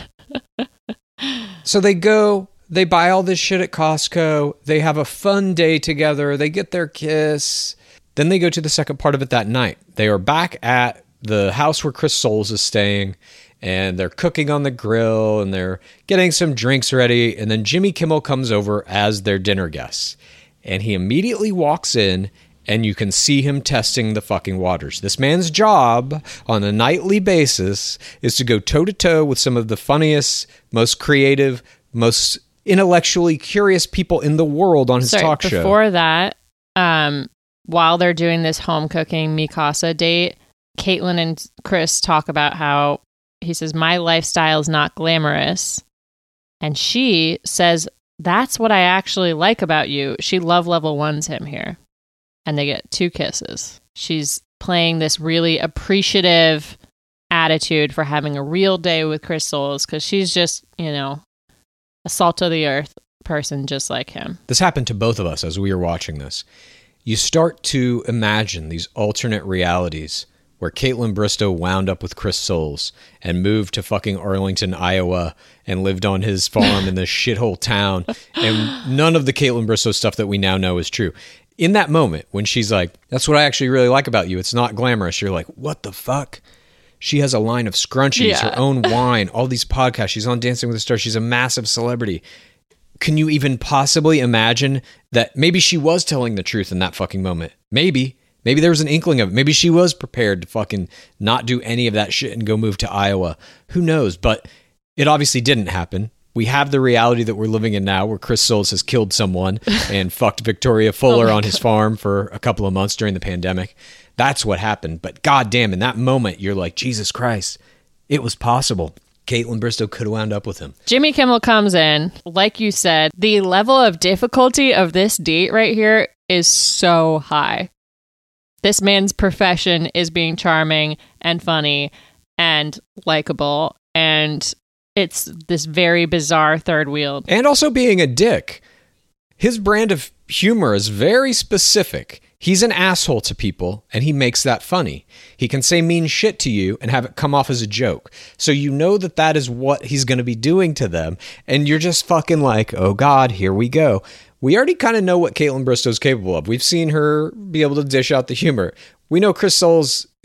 So they go, they buy all this shit at Costco. They have a fun day together. They get their kiss. Then they go to the second part of it that night. They are back at the house where Chris Soules is staying, and they're cooking on the grill, and they're getting some drinks ready. And then Jimmy Kimmel comes over as their dinner guest. And he immediately walks in, and you can see him testing the fucking waters. This man's job on a nightly basis is to go toe-to-toe with some of the funniest, most creative, most intellectually curious people in the world on his Sorry, talk show. Before that, um, while they're doing this home cooking Mikasa date, Kaitlyn and Chris talk about how he says, my lifestyle is not glamorous. And she says, that's what I actually like about you. She love level ones him here. And they get two kisses. She's playing this really appreciative attitude for having a real day with Chris Soules because she's just, you know, a salt of the earth person just like him. This happened to both of us as we were watching this. You start to imagine these alternate realities where Kaitlyn Bristowe wound up with Chris Soules and moved to fucking Arlington, Iowa, and lived on his farm in this shithole town. And none of the Kaitlyn Bristowe stuff that we now know is true. In that moment, when she's like, that's what I actually really like about you. It's not glamorous. You're like, what the fuck? She has a line of scrunchies, yeah. her own wine, all these podcasts. She's on Dancing with the Stars. She's a massive celebrity. Can you even possibly imagine that maybe she was telling the truth in that fucking moment? Maybe. Maybe there was an inkling of it. Maybe she was prepared to fucking not do any of that shit and go move to Iowa. Who knows? But it obviously didn't happen. We have the reality that we're living in now where Chris Soules has killed someone and fucked Victoria Fuller oh on God. his farm for a couple of months during the pandemic. That's what happened. But goddamn, in that moment, you're like, Jesus Christ, it was possible. Kaitlyn Bristowe could have wound up with him. Jimmy Kimmel comes in. Like you said, the level of difficulty of this date right here is so high. This man's profession is being charming and funny and likable, and it's this very bizarre third wheel. And also being a dick. His brand of humor is very specific. He's an asshole to people, and he makes that funny. He can say mean shit to you and have it come off as a joke. So you know that that is what he's going to be doing to them, and you're just fucking like, oh God, here we go. We already kind of know what Kaitlyn Bristowe's capable of. We've seen her be able to dish out the humor. We know Chris Soules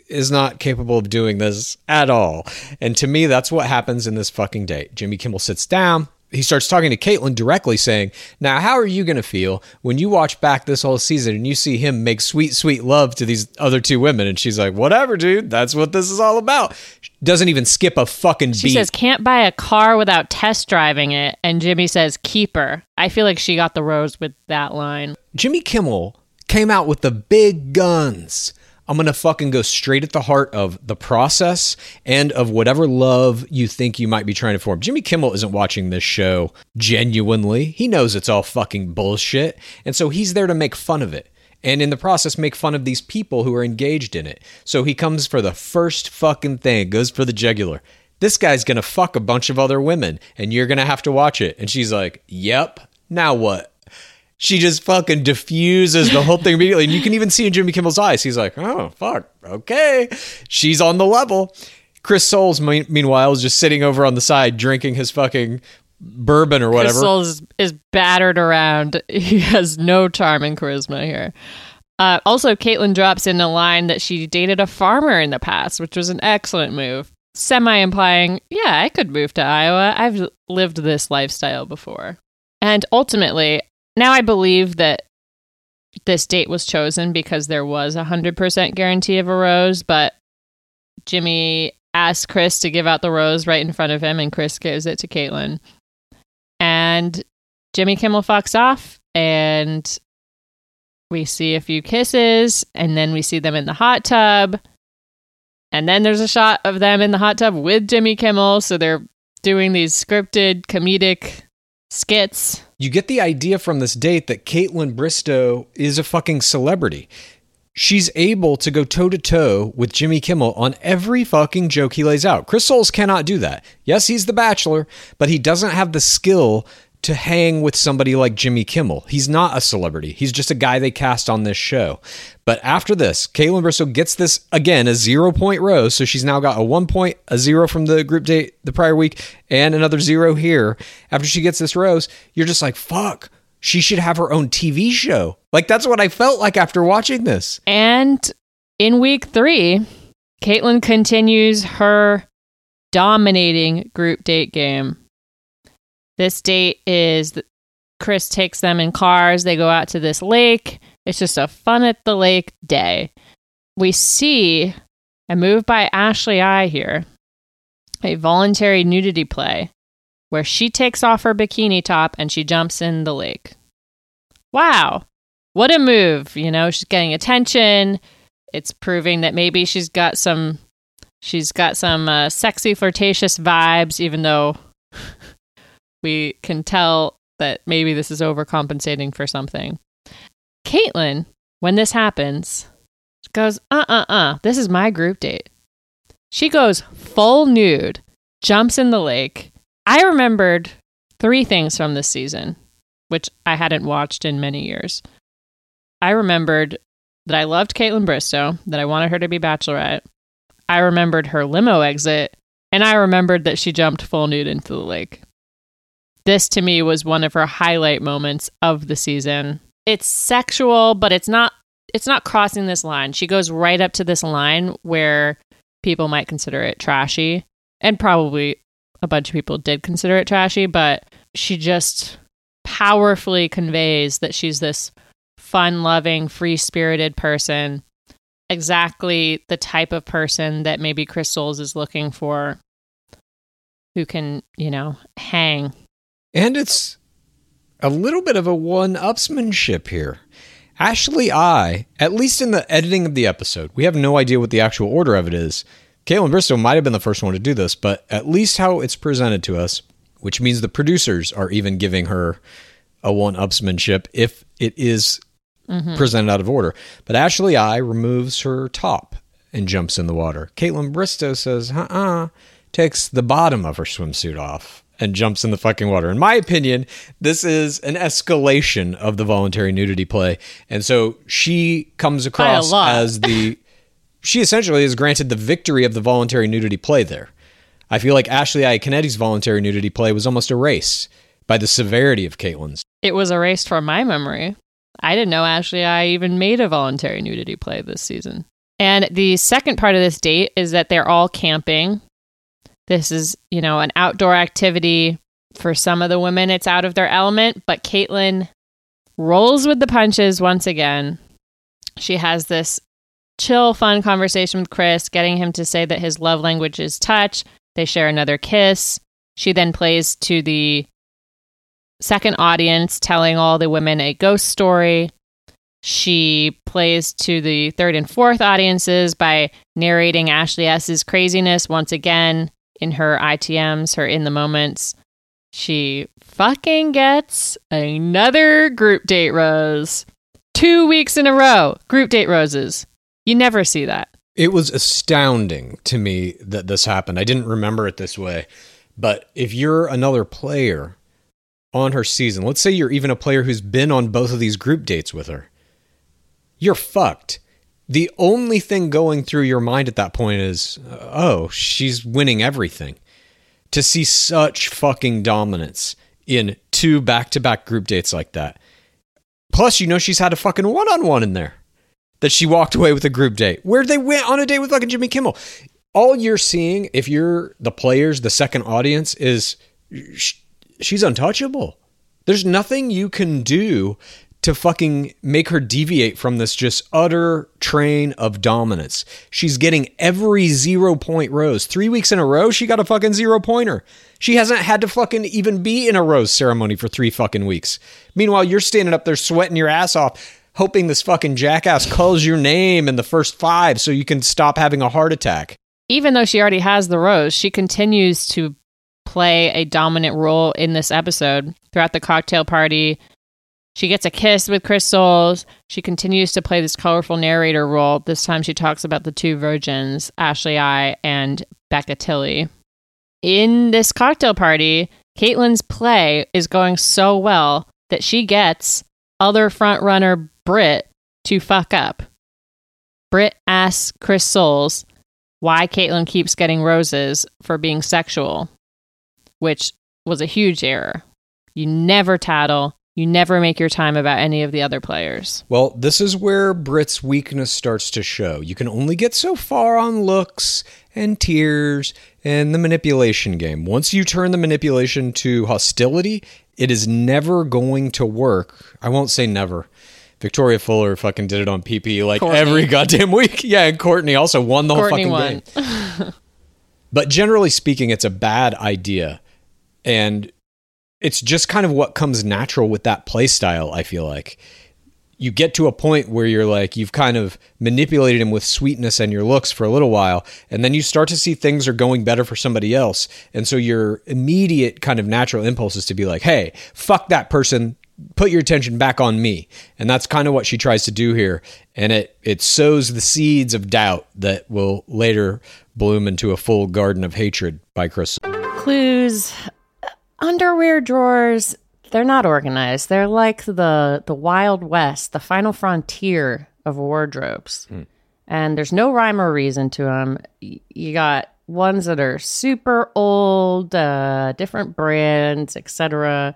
is not capable of doing this at all. And to me, that's what happens in this fucking date. Jimmy Kimmel sits down. He starts talking to Caitlyn directly, saying, now, how are you going to feel when you watch back this whole season and you see him make sweet, sweet love to these other two women? And she's like, whatever, dude. That's what this is all about. Doesn't even skip a fucking beat. She says, can't buy a car without test driving it. And Jimmy says, keep her. I feel like she got the rose with that line. Jimmy Kimmel came out with the big guns. I'm going to fucking go straight at the heart of the process and of whatever love you think you might be trying to form. Jimmy Kimmel isn't watching this show genuinely. He knows it's all fucking bullshit. And so he's there to make fun of it. And in the process, make fun of these people who are engaged in it. So he comes for the first fucking thing, goes for the jugular. This guy's going to fuck a bunch of other women and you're going to have to watch it. And she's like, yep, now what? She just fucking diffuses the whole thing immediately. And you can even see in Jimmy Kimmel's eyes. He's like, oh, fuck. Okay. She's on the level. Chris Soules, me- meanwhile, is just sitting over on the side drinking his fucking bourbon or whatever. Chris Soules is, is battered around. He has no charm and charisma here. Uh, also, Caitlyn drops in a line that she dated a farmer in the past, which was an excellent move. Semi-implying, yeah, I could move to Iowa. I've lived this lifestyle before. And ultimately, now I believe that this date was chosen because there was a one hundred percent guarantee of a rose, but Jimmy asked Chris to give out the rose right in front of him, and Chris gives it to Caitlyn. And Jimmy Kimmel fucks off, and we see a few kisses, and then we see them in the hot tub, and then there's a shot of them in the hot tub with Jimmy Kimmel, so they're doing these scripted comedic skits. You get the idea from this date that Kaitlyn Bristowe is a fucking celebrity. She's able to go toe-to-toe with Jimmy Kimmel on every fucking joke he lays out. Chris Soules cannot do that. Yes, he's the Bachelor, but he doesn't have the skill to hang with somebody like Jimmy Kimmel. He's not a celebrity. He's just a guy they cast on this show. But after this, Kaitlyn Bristowe gets this, again, a zero-point rose. So she's now got a one point, a zero from the group date the prior week, and another zero here. After she gets this rose, you're just like, fuck, she should have her own T V show. Like, that's what I felt like after watching this. And in week three, Caitlyn continues her dominating group date game. This date is Chris takes them in cars. They go out to this lake. It's just a fun at the lake day. We see a move by Ashley I here, a voluntary nudity play where she takes off her bikini top and she jumps in the lake. Wow. What a move. You know, she's getting attention. It's proving that maybe she's got some, she's got some uh, sexy, flirtatious vibes, even though we can tell that maybe this is overcompensating for something. Caitlyn, when this happens, goes, uh-uh-uh, this is my group date. She goes full nude, jumps in the lake. I remembered three things from this season, which I hadn't watched in many years. I remembered that I loved Caitlyn Bristowe, that I wanted her to be Bachelorette. I remembered her limo exit, and I remembered that she jumped full nude into the lake. This, to me, was one of her highlight moments of the season. It's sexual, but it's not it's not crossing this line. She goes right up to this line where people might consider it trashy, and probably a bunch of people did consider it trashy, but she just powerfully conveys that she's this fun-loving, free-spirited person, exactly the type of person that maybe Chris Soules is looking for, who can, you know, hang. And it's a little bit of a one-upsmanship here. Ashley I, at least in the editing of the episode, we have no idea what the actual order of it is. Kaitlyn Bristowe might have been the first one to do this, but at least how it's presented to us, which means the producers are even giving her a one-upsmanship if it is mm-hmm. presented out of order. But Ashley I removes her top and jumps in the water. Kaitlyn Bristowe says, uh-uh, takes the bottom of her swimsuit off and jumps in the fucking water. In my opinion, this is an escalation of the voluntary nudity play. And so she comes across as the... She essentially is granted the victory of the voluntary nudity play there. I feel like Ashley Iaconetti's voluntary nudity play was almost erased by the severity of Kaitlyn's. It was erased from my memory. I didn't know Ashley I even made a voluntary nudity play this season. And the second part of this date is that they're all camping. This is, you know, an outdoor activity. For some of the women, it's out of their element, but Kaitlyn rolls with the punches once again. She has this chill, fun conversation with Chris, getting him to say that his love language is touch. They share another kiss. She then plays to the second audience, telling all the women a ghost story. She plays to the third and fourth audiences by narrating Ashley S.'s craziness once again in her I T Ms, her in the moments. She fucking gets another group date rose. Two weeks in a row, group date roses. You never see that. It was astounding to me that this happened. I didn't remember it this way. But if you're another player on her season, let's say you're even a player who's been on both of these group dates with her, you're fucked. The only thing going through your mind at that point is, oh, she's winning everything. To see such fucking dominance in two back-to-back group dates like that. Plus, you know she's had a fucking one-on-one in there. That she walked away with a group date. Where they went on a date with fucking Jimmy Kimmel. All you're seeing, if you're the players, the second audience, is sh- she's untouchable. There's nothing you can do to fucking make her deviate from this just utter train of dominance. She's getting every zero point rose. Three weeks in a row, she got a fucking zero pointer. She hasn't had to fucking even be in a rose ceremony for three fucking weeks. Meanwhile, you're standing up there sweating your ass off, hoping this fucking jackass calls your name in the first five so you can stop having a heart attack. Even though she already has the rose, she continues to play a dominant role in this episode. Throughout the cocktail party, she gets a kiss with Chris Soules. She continues to play this colorful narrator role. This time she talks about the two virgins, Ashley I and Becca Tilley. In this cocktail party, Kaitlyn's play is going so well that she gets other frontrunner Britt to fuck up. Britt asks Chris Soules why Kaitlyn keeps getting roses for being sexual, which was a huge error. You never tattle. You never make your time about any of the other players. Well, this is where Britt's weakness starts to show. You can only get so far on looks and tears and the manipulation game. Once you turn the manipulation to hostility, it is never going to work. I won't say never. Victoria Fuller fucking did it on P P like Courtney. every goddamn week. Yeah, and Courtney also won the Courtney whole won. fucking game. But generally speaking, it's a bad idea. And it's just kind of what comes natural with that play style, I feel like. You get to a point where you're like, you've kind of manipulated him with sweetness and your looks for a little while, and then you start to see things are going better for somebody else. And so your immediate kind of natural impulse is to be like, hey, fuck that person, put your attention back on me. And that's kind of what she tries to do here. And it, it sows the seeds of doubt that will later bloom into a full garden of hatred by Chris. Clues. Underwear drawers, they're not organized. They're like the the Wild West, the final frontier of wardrobes. Mm. And there's no rhyme or reason to them. You got ones that are super old, uh, different brands, et cetera.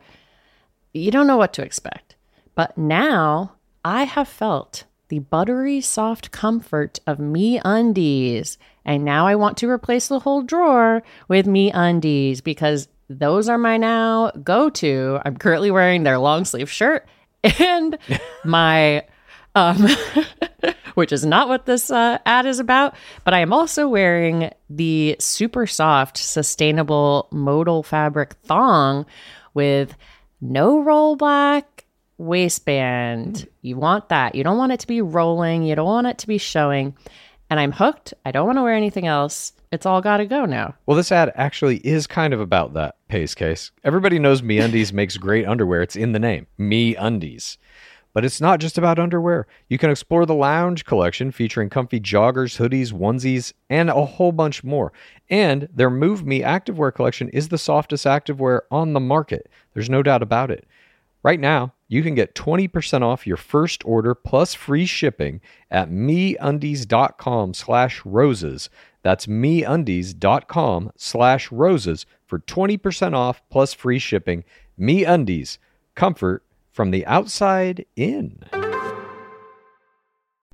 You don't know what to expect. But now I have felt the buttery soft comfort of MeUndies. And now I want to replace the whole drawer with MeUndies because those are my now go-to. I'm currently wearing their long sleeve shirt and my, um, which is not what this uh, ad is about, but I am also wearing the super soft, sustainable modal fabric thong with no roll back waistband. You want that. You don't want it to be rolling. You don't want it to be showing. And I'm hooked. I don't want to wear anything else. It's all got to go now. Well, this ad actually is kind of about that, Pace Case. Everybody knows MeUndies makes great underwear. It's in the name, MeUndies. But it's not just about underwear. You can explore the lounge collection featuring comfy joggers, hoodies, onesies, and a whole bunch more. And their Move Me activewear collection is the softest activewear on the market. There's no doubt about it. Right now, you can get twenty percent off your first order plus free shipping at MeUndies.com slash roses. That's MeUndies.com slash roses for twenty percent off plus free shipping. MeUndies, comfort from the outside in.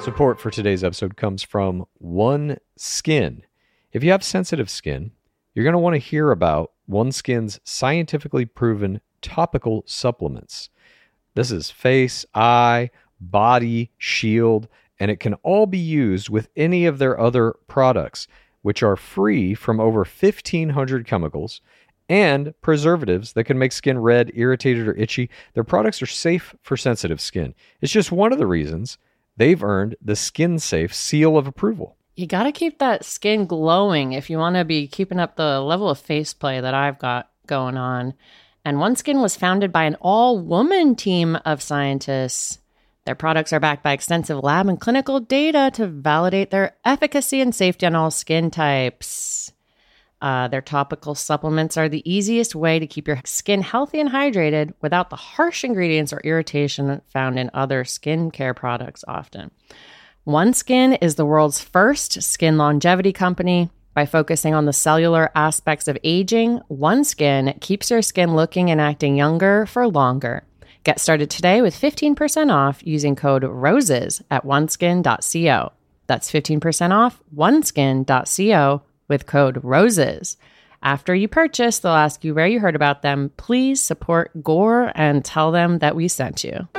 Support for today's episode comes from OneSkin. If you have sensitive skin, you're going to want to hear about OneSkin's scientifically proven topical supplements. This is face, eye, body, shield, and it can all be used with any of their other products, which are free from over fifteen hundred chemicals and preservatives that can make skin red, irritated, or itchy. Their products are safe for sensitive skin. It's just one of the reasons they've earned the Skin Safe seal of approval. You got to keep that skin glowing if you want to be keeping up the level of face play that I've got going on. And OneSkin was founded by an all-woman team of scientists. Their products are backed by extensive lab and clinical data to validate their efficacy and safety on all skin types. Uh, their topical supplements are the easiest way to keep your skin healthy and hydrated without the harsh ingredients or irritation found in other skincare products often. OneSkin is the world's first skin longevity company. By focusing on the cellular aspects of aging, OneSkin keeps your skin looking and acting younger for longer. Get started today with fifteen percent off using code ROSES at oneskin dot co. That's fifteen percent off oneskin dot co with code ROSES. After you purchase, they'll ask you where you heard about them. Please support Gore and tell them that we sent you.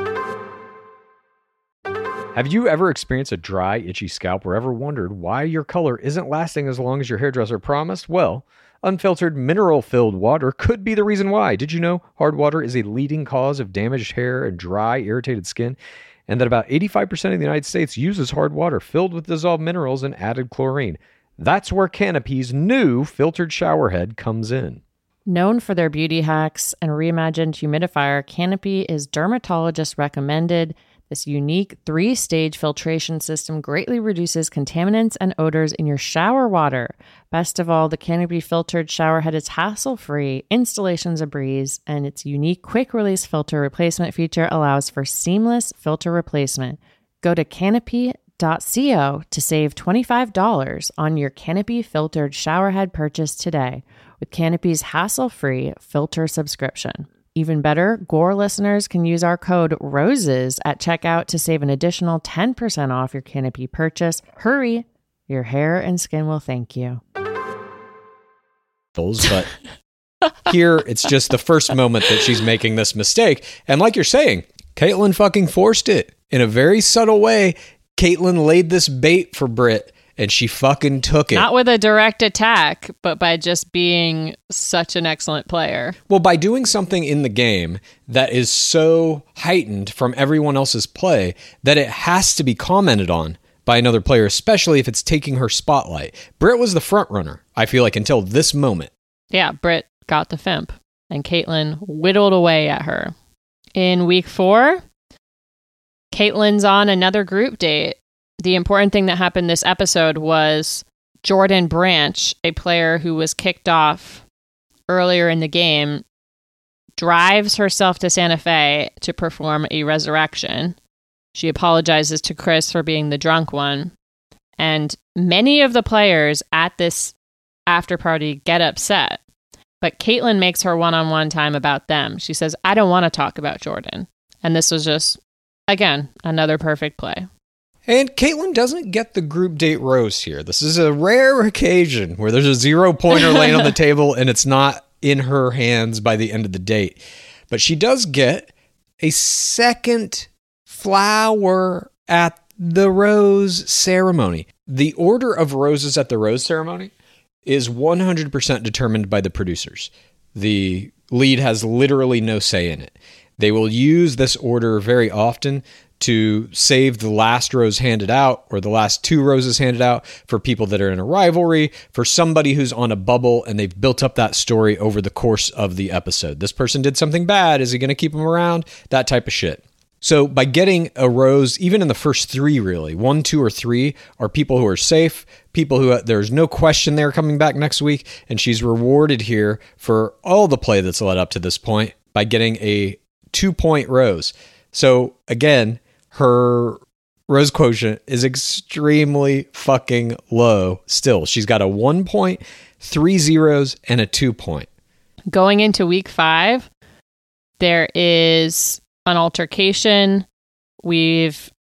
Have you ever experienced a dry, itchy scalp or ever wondered why your color isn't lasting as long as your hairdresser promised? Well, unfiltered, mineral-filled water could be the reason why. Did you know hard water is a leading cause of damaged hair and dry, irritated skin? And that about eighty-five percent of the United States uses hard water filled with dissolved minerals and added chlorine. That's where Canopy's new filtered shower head comes in. Known for their beauty hacks and reimagined humidifier, Canopy is dermatologist recommended. This unique three-stage filtration system greatly reduces contaminants and odors in your shower water. Best of all, the Canopy filtered shower head is hassle-free, installation's a breeze, and its unique quick-release filter replacement feature allows for seamless filter replacement. Go to canopy dot co to save twenty-five dollars on your Canopy filtered shower head purchase today with Canopy's hassle-free filter subscription. Even better, Gore listeners can use our code ROSES at checkout to save an additional ten percent off your Canopy purchase. Hurry, your hair and skin will thank you. But here, it's just the first moment that she's making this mistake. And like you're saying, Caitlin fucking forced it. In a very subtle way, Caitlin laid this bait for Britt, and she fucking took it. Not with a direct attack, but by just being such an excellent player. Well, by doing something in the game that is so heightened from everyone else's play that it has to be commented on by another player, especially if it's taking her spotlight. Britt was the front runner, I feel like, until this moment. Yeah, Britt got the Fimp, and Caitlin whittled away at her. In week four, Caitlin's on another group date. The important thing that happened this episode was Jordan Branch, a player who was kicked off earlier in the game, drives herself to Santa Fe to perform a resurrection. She apologizes to Chris for being the drunk one. And many of the players at this after party get upset. But Caitlin makes her one-on-one time about them. She says, I don't want to talk about Jordan. And this was just, again, another perfect play. And Caitlin doesn't get the group date rose here. This is a rare occasion where there's a zero-pointer laying on the table and it's not in her hands by the end of the date. But she does get a second flower at the rose ceremony. The order of roses at the rose ceremony is one hundred percent determined by the producers. The lead has literally no say in it. They will use this order very often to save the last rose handed out or the last two roses handed out for people that are in a rivalry, for somebody who's on a bubble and they've built up that story over the course of the episode. This person did something bad. Is he going to keep them around? That type of shit. So by getting a rose, even in the first three, really, one, two, or three are people who are safe, people who uh, there's no question they're coming back next week, and she's rewarded here for all the play that's led up to this point by getting a two-point rose. So again, her rose quotient is extremely fucking low still. She's got a one point, three zeros, and a two point. Going into week five, there is an altercation. We've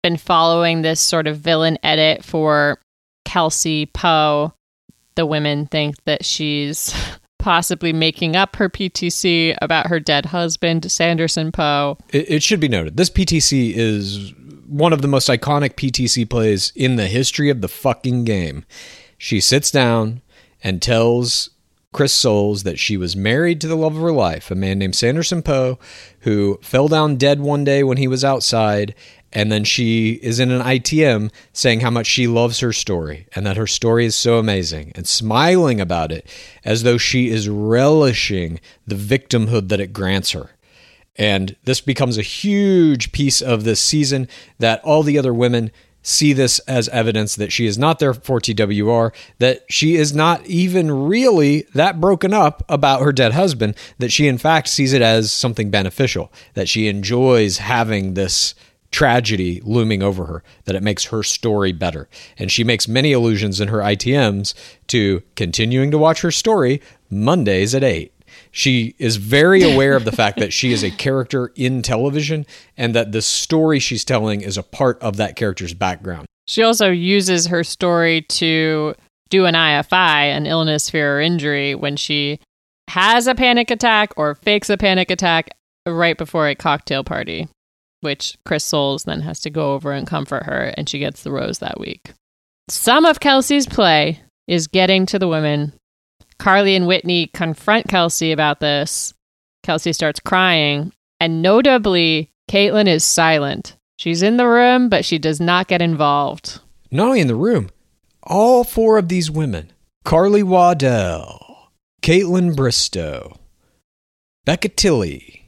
been following this sort of villain edit for Kelsey Poe. The women think that she's possibly making up her P T C about her dead husband, Sanderson Poe. It, it should be noted, this P T C is one of the most iconic P T C plays in the history of the fucking game. She sits down and tells Chris Soules that she was married to the love of her life, a man named Sanderson Poe, who fell down dead one day when he was outside, and then she is in an I T M saying how much she loves her story and that her story is so amazing and smiling about it as though she is relishing the victimhood that it grants her. And this becomes a huge piece of this season that all the other women see this as evidence that she is not there for T W R, that she is not even really that broken up about her dead husband, that she in fact sees it as something beneficial, that she enjoys having this tragedy looming over her, that it makes her story better. And she makes many allusions in her I T Ms to continuing to watch her story Mondays at eight. She is very aware of the fact that she is a character in television and that the story she's telling is a part of that character's background. She also uses her story to do an I F I, an illness, fear, or injury, when she has a panic attack or fakes a panic attack right before a cocktail party, which Chris Soules then has to go over and comfort her, and she gets the rose that week. Some of Kelsey's play is getting to the women. Carly and Whitney confront Kelsey about this. Kelsey starts crying, and notably, Caitlin is silent. She's in the room, but she does not get involved. Not only in the room, all four of these women, Carly Waddell, Caitlin Bristow, Becca Tilley,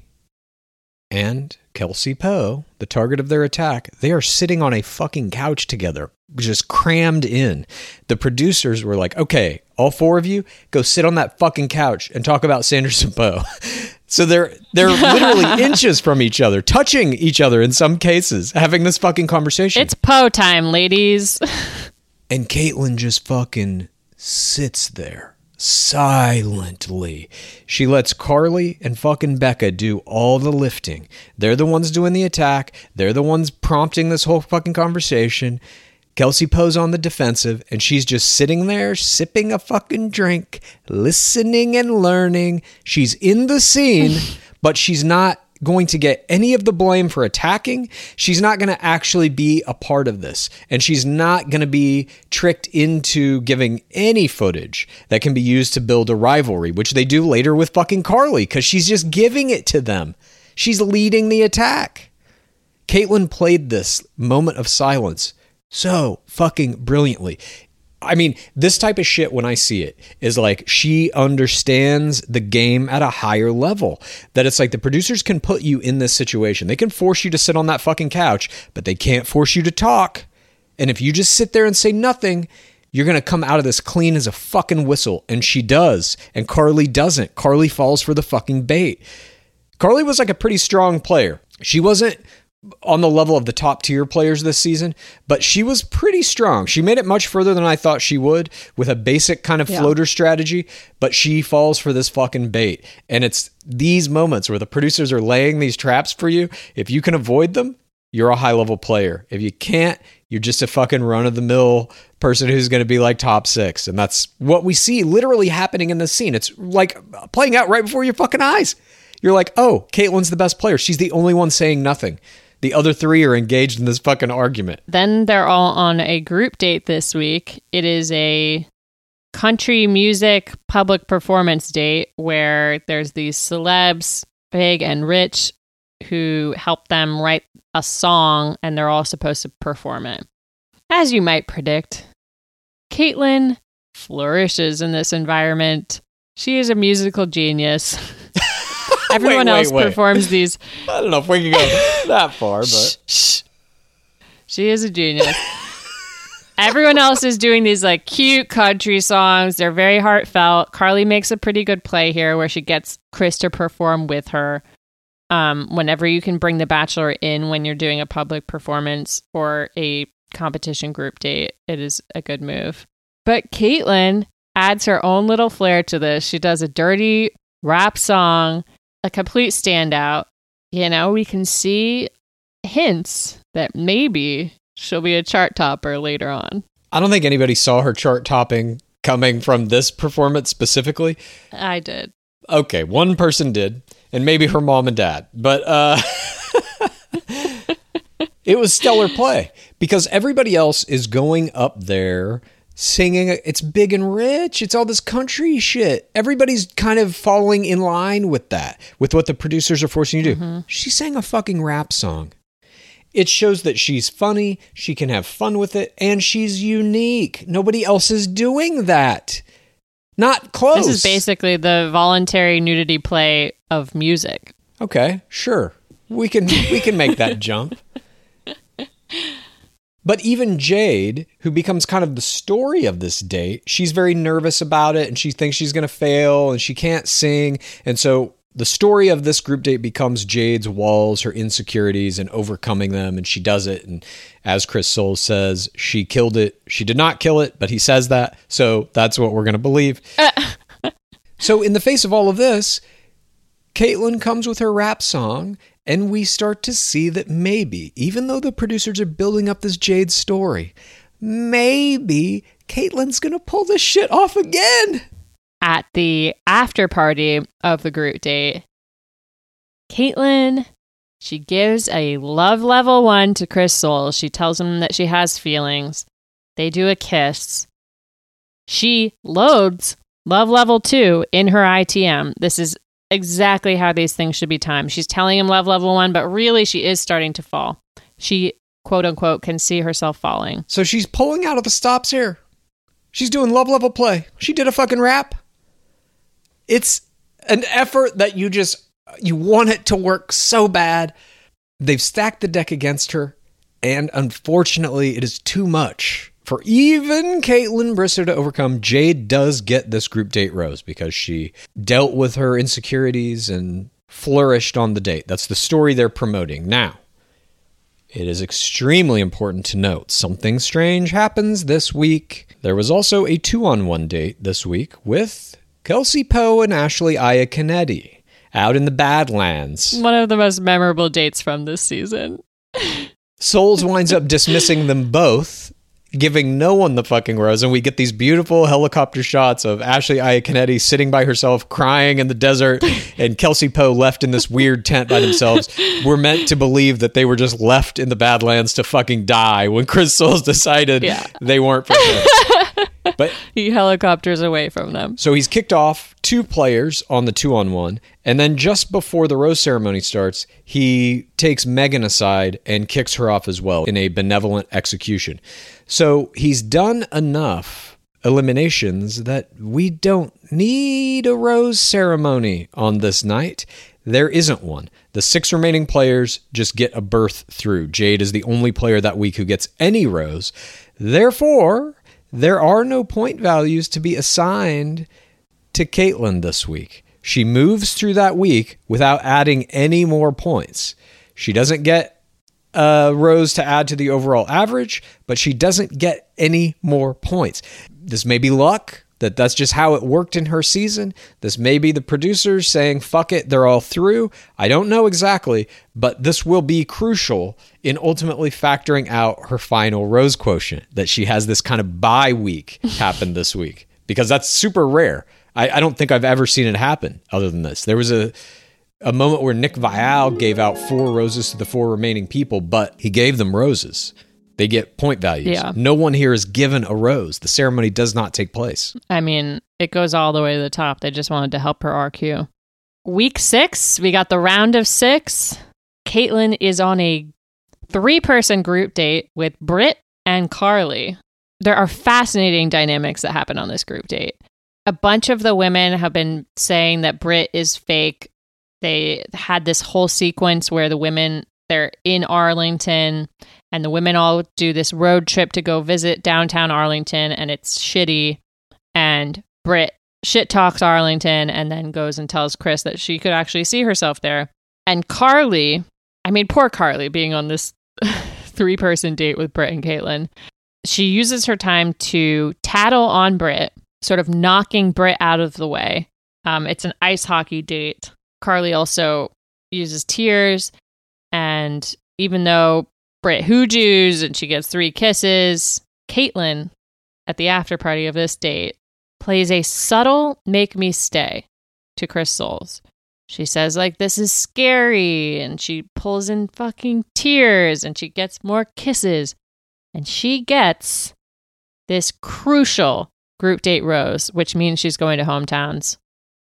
and Kelsey Poe, the target of their attack, they are sitting on a fucking couch together, just crammed in. The producers were like, okay, all four of you, go sit on that fucking couch and talk about Sanderson Poe. So they're they're literally inches from each other, touching each other in some cases, having this fucking conversation. It's Poe time, ladies. And Caitlin just fucking sits there silently. She lets Carly and fucking Becca do all the lifting. They're the ones doing the attack. They're the ones prompting this whole fucking conversation. Kelsey Poe's on the defensive, and she's just sitting there sipping a fucking drink, listening and learning. She's in the scene, but she's not going to get any of the blame for attacking. She's not going to actually be a part of this. And she's not going to be tricked into giving any footage that can be used to build a rivalry, which they do later with fucking Carly, because she's just giving it to them. She's leading the attack. Caitlin played this moment of silence so fucking brilliantly. I mean, this type of shit, when I see it, is like she understands the game at a higher level. That it's like the producers can put you in this situation. They can force you to sit on that fucking couch, but they can't force you to talk. And if you just sit there and say nothing, you're going to come out of this clean as a fucking whistle. And she does. And Carly doesn't. Carly falls for the fucking bait. Carly was like a pretty strong player. She wasn't on the level of the top tier players this season, but she was pretty strong. She made it much further than I thought she would with a basic kind of yeah. floater strategy, but she falls for this fucking bait. And it's these moments where the producers are laying these traps for you. If you can avoid them, you're a high level player. If you can't, you're just a fucking run of the mill person who's going to be like top six. And that's what we see literally happening in this scene. It's like playing out right before your fucking eyes. You're like, oh, Caitlin's the best player. She's the only one saying nothing. The other three are engaged in this fucking argument. Then they're all on a group date this week. It is a country music public performance date where there's these celebs, big and rich, who help them write a song, and they're all supposed to perform it. As you might predict, Caitlin flourishes in this environment. She is a musical genius. Everyone wait, wait, else wait. performs these. I don't know if we can go that far, but shh, shh. She is a genius. Everyone else is doing these like cute country songs. They're very heartfelt. Carly makes a pretty good play here where she gets Chris to perform with her. Um, whenever you can bring the Bachelor in when you're doing a public performance or a competition group date, it is a good move. But Caitlin adds her own little flair to this. She does a dirty rap song. A complete standout. You know, we can see hints that maybe she'll be a chart topper later on. I don't think anybody saw her chart topping coming from this performance specifically. I did. Okay, one person did, and maybe her mom and dad. But uh, it was stellar play because everybody else is going up there singing. It's big and rich. It's all this country shit. Everybody's kind of falling in line with that, with what the producers are forcing you to do. Mm-hmm. She sang a fucking rap song. It shows that she's funny, she can have fun with it, and she's unique. Nobody else is doing that. Not close. This is basically the voluntary nudity play of music. Okay, sure. We can we can make that jump. But even Jade, who becomes kind of the story of this date, she's very nervous about it and she thinks she's going to fail and she can't sing. And so the story of this group date becomes Jade's walls, her insecurities, and overcoming them. And she does it. And as Chris Soules says, she killed it. She did not kill it, but he says that. So that's what we're going to believe. So in the face of all of this, Kaitlyn comes with her rap song. And we start to see that maybe, even though the producers are building up this Jade story, maybe Kaitlyn's going to pull this shit off again. At the after party of the group date, Kaitlyn, she gives a love level one to Chris Soules. She tells him that she has feelings. They do a kiss. She loads love level two in her I T M. This is exactly how these things should be timed. She's telling him love level one, but really she is starting to fall. She, quote unquote, can see herself falling. So she's pulling out of the stops here. She's doing love level play. She did a fucking rap. It's an effort that you just, you want it to work so bad. They've stacked the deck against her, and unfortunately it is too much for even Kaitlyn Bristowe to overcome. Jade does get this group date rose because she dealt with her insecurities and flourished on the date. That's the story they're promoting. Now, it is extremely important to note something strange happens this week. There was also a two-on-one date this week with Kelsey Poe and Ashley Iaconetti out in the Badlands. One of the most memorable dates from this season. Soules winds up dismissing them both, giving no one the fucking rose, and we get these beautiful helicopter shots of Ashley Iaconetti sitting by herself crying in the desert and Kelsey Poe left in this weird tent by themselves. We're meant to believe that they were just left in the Badlands to fucking die when Chris Soules decided yeah. they weren't for sure. But he helicopters away from them. So he's kicked off two players on the two-on-one, and then just before the rose ceremony starts, he takes Megan aside and kicks her off as well in a benevolent execution. So he's done enough eliminations that we don't need a rose ceremony on this night. There isn't one. The six remaining players just get a berth through. Jade is the only player that week who gets any rose. Therefore, there are no point values to be assigned to Kaitlyn this week. She moves through that week without adding any more points. She doesn't get a rose to add to the overall average, but she doesn't get any more points. This may be luck, that that's just how it worked in her season. This may be the producers saying, fuck it, they're all through. I don't know exactly, but this will be crucial in ultimately factoring out her final rose quotient, that she has this kind of bye week happen this week, because that's super rare. I, I don't think I've ever seen it happen other than this. There was a a moment where Nick Viall gave out four roses to the four remaining people, but he gave them roses. They get point values. Yeah. No one here is given a rose. The ceremony does not take place. I mean, it goes all the way to the top. They just wanted to help her R Q. Week six, we got the round of six. Kaitlyn is on a three-person group date with Britt and Carly. There are fascinating dynamics that happen on this group date. A bunch of the women have been saying that Britt is fake. They had this whole sequence where the women, they're in Arlington, and the women all do this road trip to go visit downtown Arlington, and it's shitty. And Britt shit talks Arlington and then goes and tells Chris that she could actually see herself there. And Carly, I mean, poor Carly being on this three-person date with Britt and Kaitlyn. She uses her time to tattle on Britt, sort of knocking Britt out of the way. Um, it's an ice hockey date. Carly also uses tears, and even though Britt hoojoos and she gets three kisses. Caitlyn, at the after party of this date, plays a subtle make me stay to Chris Soules. She says, like, this is scary, and she pulls in fucking tears, and she gets more kisses, and she gets this crucial group date rose, which means she's going to hometowns.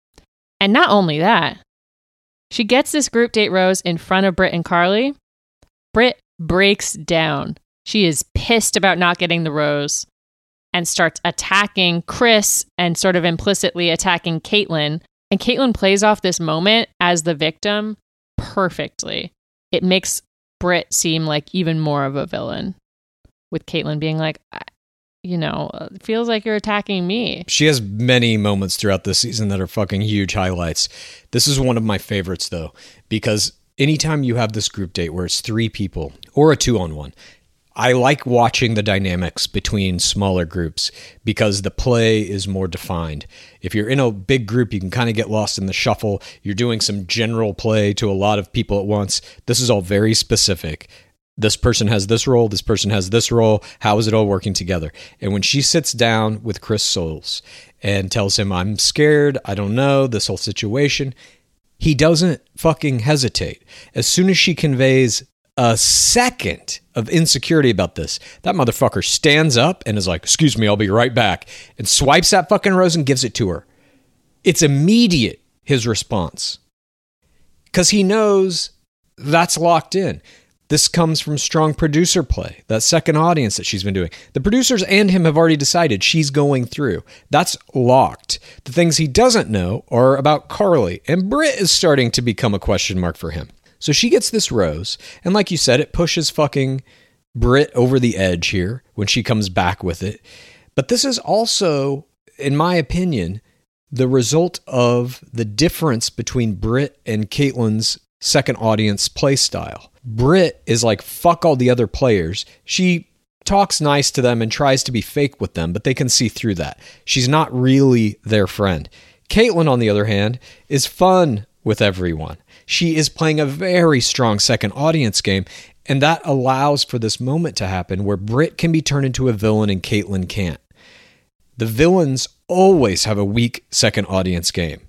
And not only that, she gets this group date rose in front of Britt and Carly. Britt breaks down. She is pissed about not getting the rose and starts attacking Chris and sort of implicitly attacking Caitlyn. And Caitlyn plays off this moment as the victim perfectly. It makes Britt seem like even more of a villain, with Caitlyn being like, you know, it feels like you're attacking me. She has many moments throughout this season that are fucking huge highlights. This is one of my favorites, though, because anytime you have this group date where it's three people or a two-on-one, I like watching the dynamics between smaller groups because the play is more defined. If you're in a big group, you can kind of get lost in the shuffle. You're doing some general play to a lot of people at once. This is all very specific. This person has this role. This person has this role. How is it all working together? And when she sits down with Chris Soules and tells him, I'm scared, I don't know, this whole situation, he doesn't fucking hesitate. As soon as she conveys a second of insecurity about this, that motherfucker stands up and is like, excuse me, I'll be right back, and swipes that fucking rose and gives it to her. It's immediate, his response, because he knows that's locked in. This comes from strong producer play, that second audience that she's been doing. The producers and him have already decided she's going through. That's locked. The things he doesn't know are about Carly, and Britt is starting to become a question mark for him. So she gets this rose, and like you said, it pushes fucking Britt over the edge here when she comes back with it. But this is also, in my opinion, the result of the difference between Britt and Caitlyn's second audience play style. Britt is like, fuck all the other players. She talks nice to them and tries to be fake with them, but they can see through that. She's not really their friend. Caitlyn, on the other hand, is fun with everyone. She is playing a very strong second audience game, and that allows for this moment to happen where Britt can be turned into a villain and Caitlyn can't. The villains always have a weak second audience game.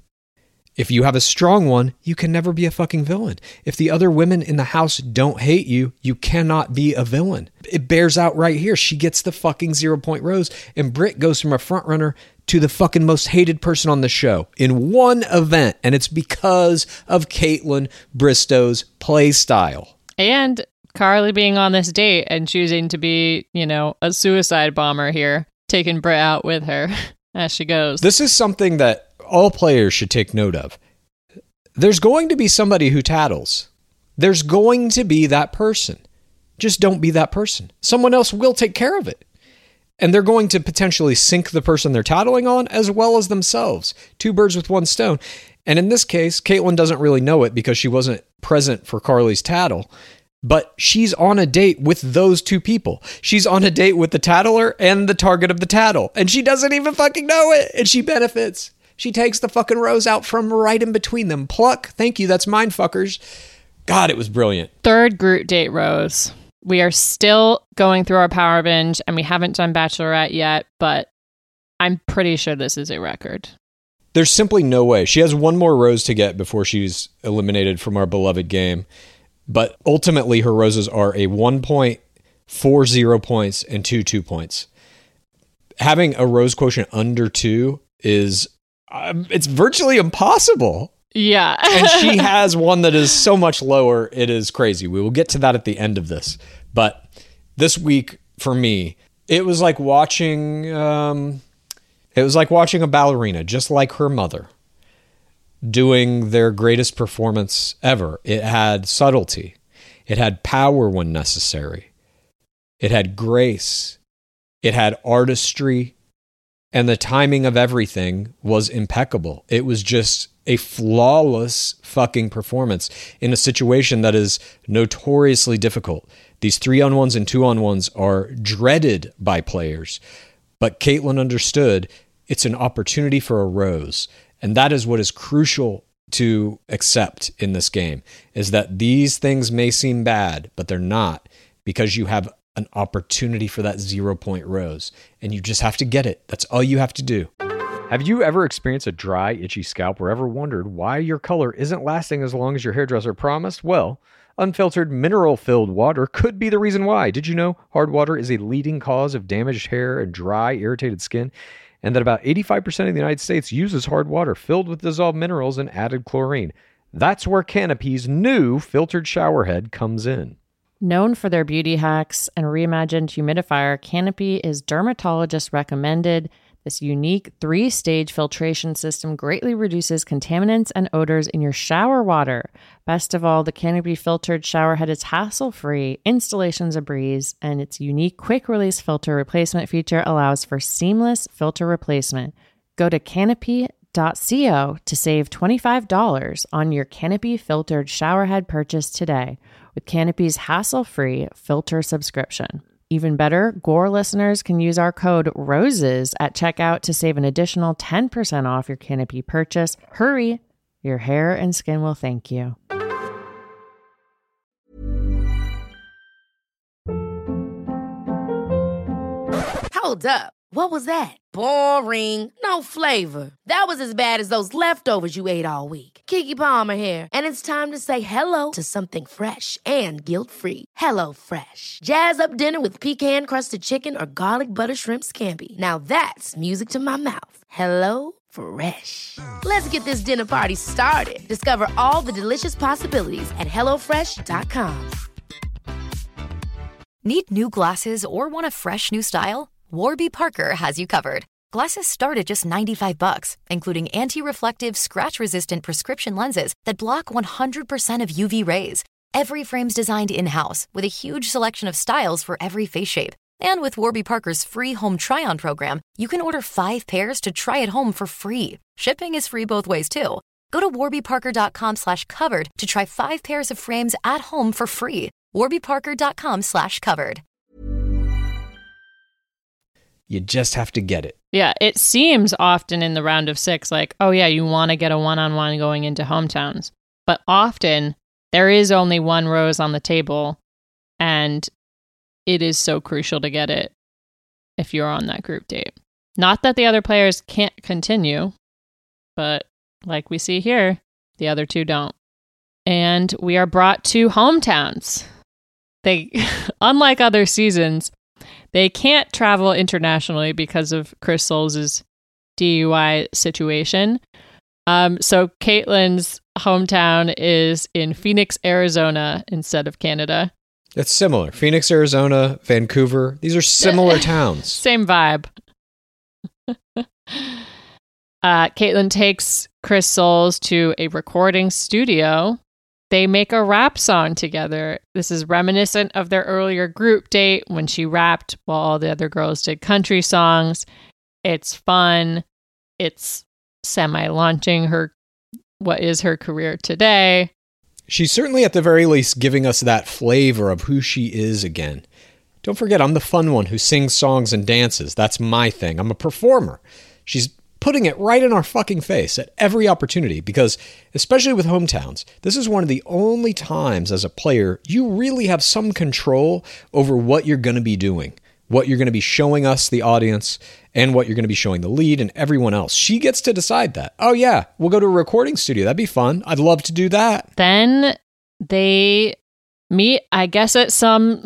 If you have a strong one, you can never be a fucking villain. If the other women in the house don't hate you, you cannot be a villain. It bears out right here. She gets the fucking zero-point rose, and Britt goes from a front runner to the fucking most hated person on the show in one event, and it's because of Caitlyn Bristow's play style. And Carly being on this date and choosing to be, you know, a suicide bomber here, taking Britt out with her as she goes. This is something that all players should take note of. There's going to be somebody who tattles. There's going to be that person. Just don't be that person. Someone else will take care of it. And they're going to potentially sink the person they're tattling on as well as themselves. Two birds with one stone. And in this case, Caitlyn doesn't really know it because she wasn't present for Carly's tattle. But she's on a date with those two people. She's on a date with the tattler and the target of the tattle. And she doesn't even fucking know it. And she benefits. She takes the fucking rose out from right in between them. Pluck. Thank you. That's mine, fuckers. God, it was brilliant. Third group date rose. We are still going through our power binge, and we haven't done Bachelorette yet, but I'm pretty sure this is a record. There's simply no way. She has one more rose to get before she's eliminated from our beloved game. But ultimately, her roses are a one point, four zero points, and two two points. Having a rose quotient under two is... Um, it's virtually impossible. Yeah. And she has one that is so much lower. It is crazy. We will get to that at the end of this. But this week, for me, it was like watching, um, it was like watching a ballerina, just like her mother, doing their greatest performance ever. It had subtlety. It had power when necessary. It had grace. It had artistry. And the timing of everything was impeccable. It was just a flawless fucking performance in a situation that is notoriously difficult. These three-on-ones and two-on-ones are dreaded by players. But Caitlyn understood it's an opportunity for a rose. And that is what is crucial to accept in this game, is that these things may seem bad, but they're not. because you have an opportunity for that zero point rose, and you just have to get it. That's all you have to do. Have you ever experienced a dry, itchy scalp or ever wondered why your color isn't lasting as long as your hairdresser promised? Well, unfiltered, mineral-filled water could be the reason why. Did you know hard water is a leading cause of damaged hair and dry, irritated skin, and that about eighty-five percent of the United States uses hard water filled with dissolved minerals and added chlorine? That's where Canopy's new filtered showerhead comes in. Known for their beauty hacks and reimagined humidifier, Canopy is dermatologist recommended. This unique three-stage filtration system greatly reduces contaminants and odors in your shower water. Best of all, the Canopy filtered showerhead is hassle-free, installation's a breeze, and its unique quick-release filter replacement feature allows for seamless filter replacement. Go to canopy dot co to save twenty-five dollars on your Canopy filtered showerhead purchase today with Canopy's hassle-free filter subscription. Even better, Gore listeners can use our code ROSES at checkout to save an additional ten percent off your Canopy purchase. Hurry, your hair and skin will thank you. Hold up. What was that? Boring. No flavor. That was as bad as those leftovers you ate all week. Keke Palmer here, and it's time to say hello to something fresh and guilt-free. Hello Fresh. Jazz up dinner with pecan-crusted chicken or garlic butter shrimp scampi. Now that's music to my mouth. Hello Fresh. Let's get this dinner party started. Discover all the delicious possibilities at hello fresh dot com. Need new glasses or want a fresh new style? Warby Parker has you covered. Glasses start at just ninety-five bucks, including anti-reflective, scratch-resistant prescription lenses that block one hundred percent of U V rays. Every frame's designed in-house with a huge selection of styles for every face shape. And with Warby Parker's free home try-on program, you can order five pairs to try at home for free. Shipping is free both ways, too. Go to warby parker dot com slash covered to try five pairs of frames at home for free. warby parker dot com slash covered. You just have to get it. Yeah, it seems often in the round of six like, oh yeah, you want to get a one-on-one going into hometowns. But often there is only one rose on the table, and it is so crucial to get it if you're on that group date. Not that the other players can't continue, but like we see here, the other two don't. And we are brought to hometowns. They, unlike other seasons, they can't travel internationally because of Chris Soules' D U I situation. Um, so Caitlin's hometown is in Phoenix, Arizona instead of Canada. It's similar. Phoenix, Arizona, Vancouver. These are similar towns. Same vibe. uh, Caitlin takes Chris Soules to a recording studio. They make a rap song together. This is reminiscent of their earlier group date when she rapped while all the other girls did country songs. It's fun. It's semi-launching her, what is her career today. She's certainly at the very least giving us that flavor of who she is again. Don't forget, I'm the fun one who sings songs and dances. That's my thing. I'm a performer. She's putting it right in our fucking face at every opportunity because, especially with hometowns, this is one of the only times as a player you really have some control over what you're going to be doing, what you're going to be showing us, the audience, and what you're going to be showing the lead and everyone else. She gets to decide that. Oh yeah, we'll go to a recording studio. That'd be fun. I'd love to do that. Then they meet, I guess, at some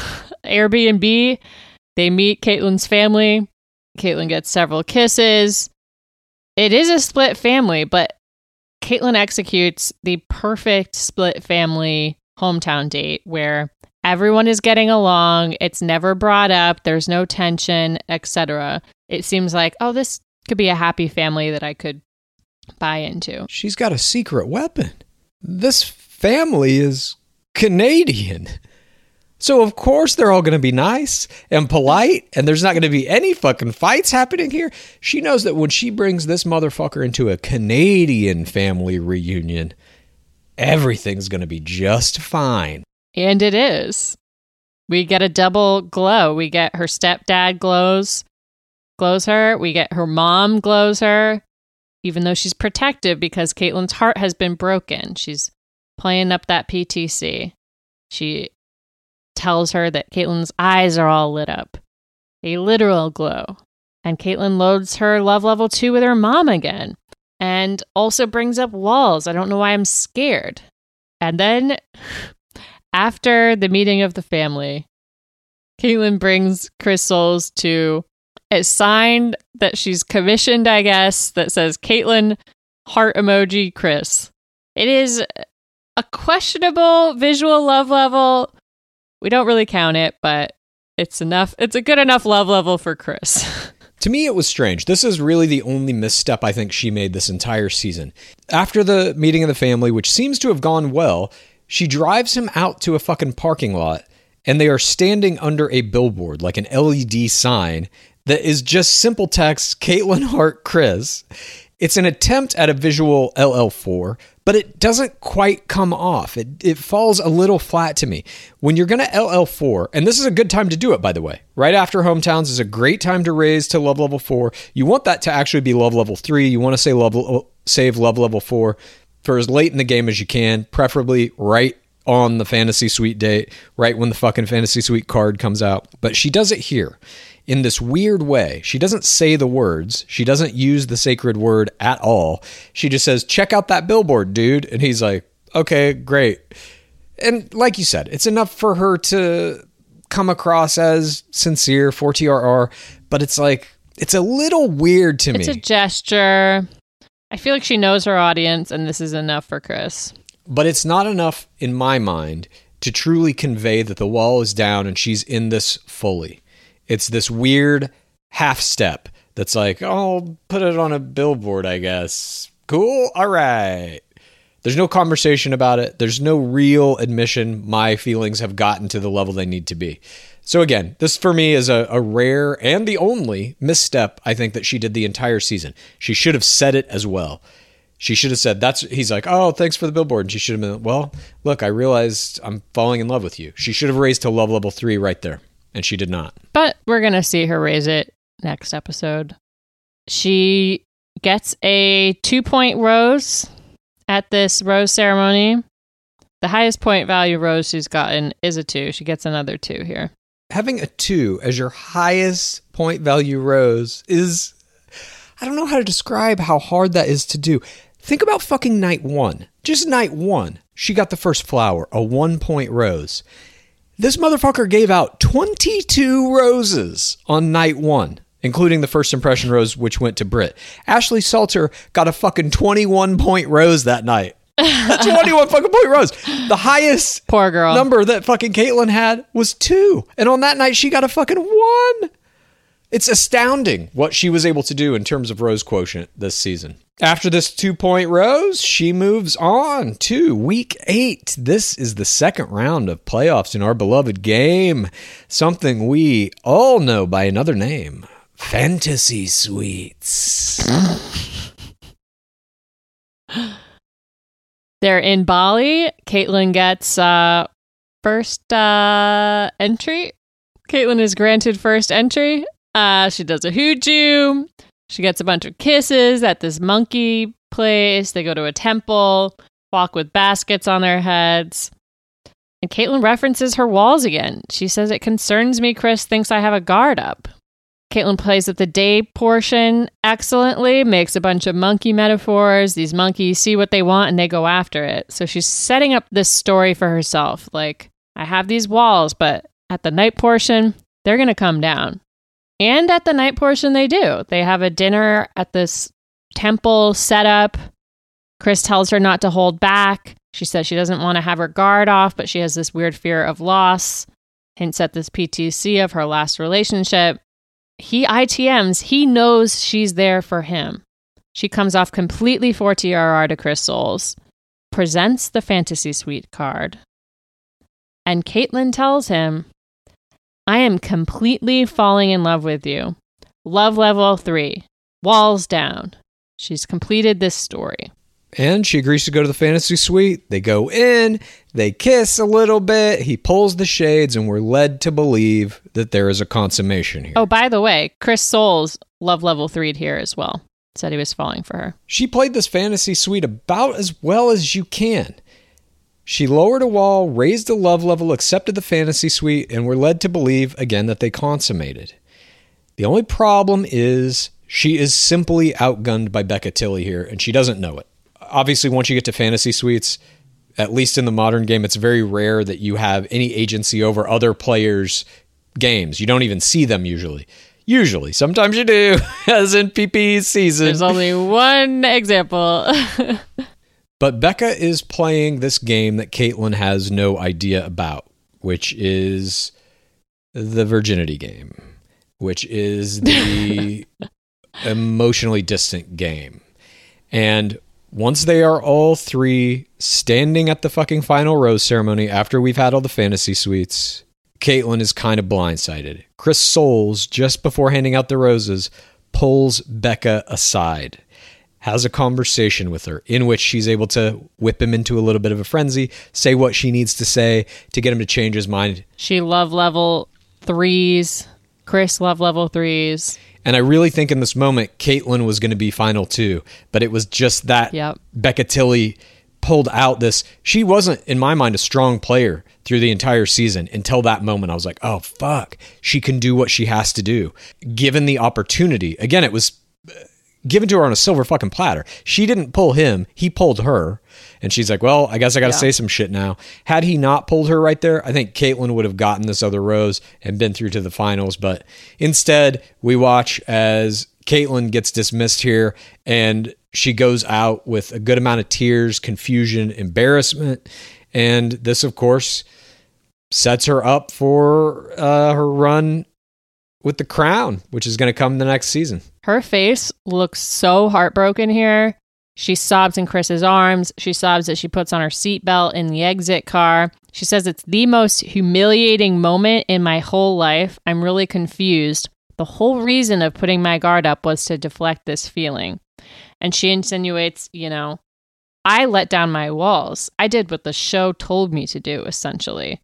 Airbnb. They meet Caitlin's family. Caitlin gets several kisses. It is a split family, but Caitlin executes the perfect split family hometown date where everyone is getting along. It's never brought up. There's no tension, et cetera. It seems like, oh, this could be a happy family that I could buy into. She's got a secret weapon. This family is Canadian. So, of course, they're all going to be nice and polite, and there's not going to be any fucking fights happening here. She knows that when she brings this motherfucker into a Canadian family reunion, everything's going to be just fine. And it is. We get a double glow. We get her stepdad glows, glows her. We get her mom glows her, even though she's protective because Caitlin's heart has been broken. She's playing up that P T C. She tells her that Caitlin's eyes are all lit up. A literal glow. And Caitlin loads her love level two with her mom again. And also brings up walls. I don't know why I'm scared. And then, after the meeting of the family, Caitlin brings Chris Soules to a sign that she's commissioned, I guess, that says Caitlin heart emoji Chris. It is a questionable visual love level. We don't really count it, but it's enough. It's a good enough love level for Chris. To me, it was strange. This is really the only misstep I think she made this entire season. After the meeting of the family, which seems to have gone well, she drives him out to a fucking parking lot, and they are standing under a billboard, like an L E D sign, that is just simple text, Caitlin Hart Chris. It's an attempt at a visual L L four, but it doesn't quite come off. It it falls a little flat to me. When you're going to L L four, and this is a good time to do it, by the way. Right after Hometowns is a great time to raise to love level four. You want that to actually be love level three. You want to say love, save love level four for as late in the game as you can, preferably right on the Fantasy Suite date, right when the fucking Fantasy Suite card comes out. But she does it here in this weird way. She doesn't say the words. She doesn't use the sacred word at all. She just says, check out that billboard, dude. And he's like, okay, great. And like you said, it's enough for her to come across as sincere for T R R, but it's like, it's a little weird to me. It's a gesture. I feel like she knows her audience, and this is enough for Chris. But it's not enough, in my mind, to truly convey that the wall is down and she's in this fully. It's this weird half step that's like, oh, I'll put it on a billboard, I guess. Cool. All right. There's no conversation about it. There's no real admission my feelings have gotten to the level they need to be. So again, this for me is a, a rare and the only misstep I think that she did the entire season. She should have said it as well. She should have said, that's, he's like, oh, thanks for the billboard. And she should have been, well, look, I realized I'm falling in love with you. She should have raised to love level three right there. And she did not. But we're going to see her raise it next episode. She gets a two-point rose at this rose ceremony. The highest point value rose she's gotten is a two. She gets another two here. Having a two as your highest point value rose is, I don't know how to describe how hard that is to do. Think about fucking night one. Just night one. She got the first flower, a one-point rose. This motherfucker gave out twenty-two roses on night one, including the first impression rose, which went to Britt. Ashley Salter got a fucking twenty-one point rose that night. A twenty-one fucking point rose. The highest Poor girl. number that fucking Caitlin had was two. And on that night, she got a fucking one. It's astounding what she was able to do in terms of rose quotient this season. After this two-point rose, she moves on to week eight. This is the second round of playoffs in our beloved game. Something we all know by another name. Fantasy Suites. They're in Bali. Caitlin gets uh, first uh, entry. Caitlin is granted first entry. Uh, she does a hooju. She gets a bunch of kisses at this monkey place. They go to a temple, walk with baskets on their heads. And Caitlin references her walls again. She says, it concerns me Chris thinks I have a guard up. Caitlin plays with the day portion excellently, makes a bunch of monkey metaphors. These monkeys see what they want and they go after it. So she's setting up this story for herself. Like, I have these walls, but at the night portion, they're going to come down. And at the night portion, they do. They have a dinner at this temple setup. Chris tells her not to hold back. She says she doesn't want to have her guard off, but she has this weird fear of loss. Hints at this P T S D of her last relationship. He I T Ms. He knows she's there for him. She comes off completely for T R R to Chris Soules. Presents the Fantasy Suite card. And Caitlin tells him, I am completely falling in love with you. Love level three. Walls down. She's completed this story. And she agrees to go to the Fantasy Suite. They go in, they kiss a little bit, he pulls the shades, and we're led to believe that there is a consummation here. Oh, by the way, Chris Soules love level three'd here as well. Said he was falling for her. She played this Fantasy Suite about as well as you can. She lowered a wall, raised a love level, accepted the fantasy suite, and were led to believe, again, that they consummated. The only problem is she is simply outgunned by Becca Tilly here, and she doesn't know it. Obviously, once you get to fantasy suites, at least in the modern game, it's very rare that you have any agency over other players' games. You don't even see them usually. Usually. Sometimes you do, as in P P's season. There's only one example. But Becca is playing this game that Caitlyn has no idea about, which is the virginity game, which is the emotionally distant game. And once they are all three standing at the fucking final rose ceremony after we've had all the fantasy suites, Caitlyn is kind of blindsided. Chris Soules, just before handing out the roses, pulls Becca aside, has a conversation with her in which she's able to whip him into a little bit of a frenzy, say what she needs to say to get him to change his mind. She love level threes. Chris love level threes. And I really think in this moment, Caitlyn was going to be final two, but it was just that Yep. Becca Tilly pulled out this. She wasn't, in my mind, a strong player through the entire season until that moment. I was like, oh, fuck. She can do what she has to do. Given the opportunity. Again, it was given to her on a silver fucking platter. She didn't pull him. He pulled her. And she's like, well, I guess I got to Yeah. say some shit now. Had he not pulled her right there, I think Caitlyn would have gotten this other rose and been through to the finals. But instead, we watch as Caitlyn gets dismissed here and she goes out with a good amount of tears, confusion, embarrassment. And this, of course, sets her up for uh, her run with the crown, which is going to come the next season. Her face looks so heartbroken here. She sobs in Chris's arms. She sobs as she puts on her seatbelt in the exit car. She says, it's the most humiliating moment in my whole life. I'm really confused. The whole reason of putting my guard up was to deflect this feeling. And she insinuates, you know, I let down my walls. I did what the show told me to do, essentially.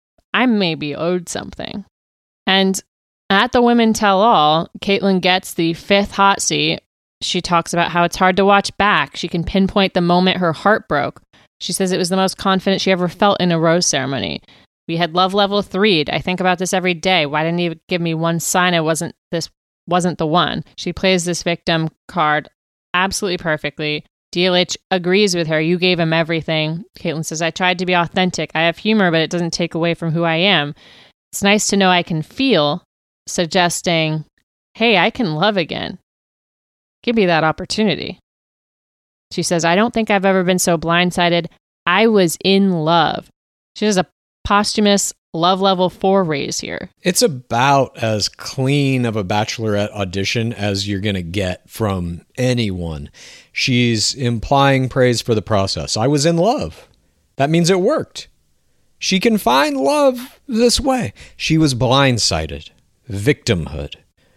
I maybe owed something. And at the Women Tell All, Caitlyn gets the fifth hot seat. She talks about how it's hard to watch back. She can pinpoint the moment her heart broke. She says it was the most confident she ever felt in a rose ceremony. We had love level three'd. I think about this every day. Why didn't he give me one sign I wasn't this wasn't the one? She plays this victim card absolutely perfectly. D L H agrees with her. You gave him everything. Caitlyn says, I tried to be authentic. I have humor, but it doesn't take away from who I am. It's nice to know I can feel, suggesting, hey, I can love again. Give me that opportunity. She says, I don't think I've ever been so blindsided. I was in love. She does a posthumous love level four raise here. It's about as clean of a Bachelorette audition as you're going to get from anyone. She's implying praise for the process. I was in love. That means it worked. She can find love this way. She was blindsided. Victimhood.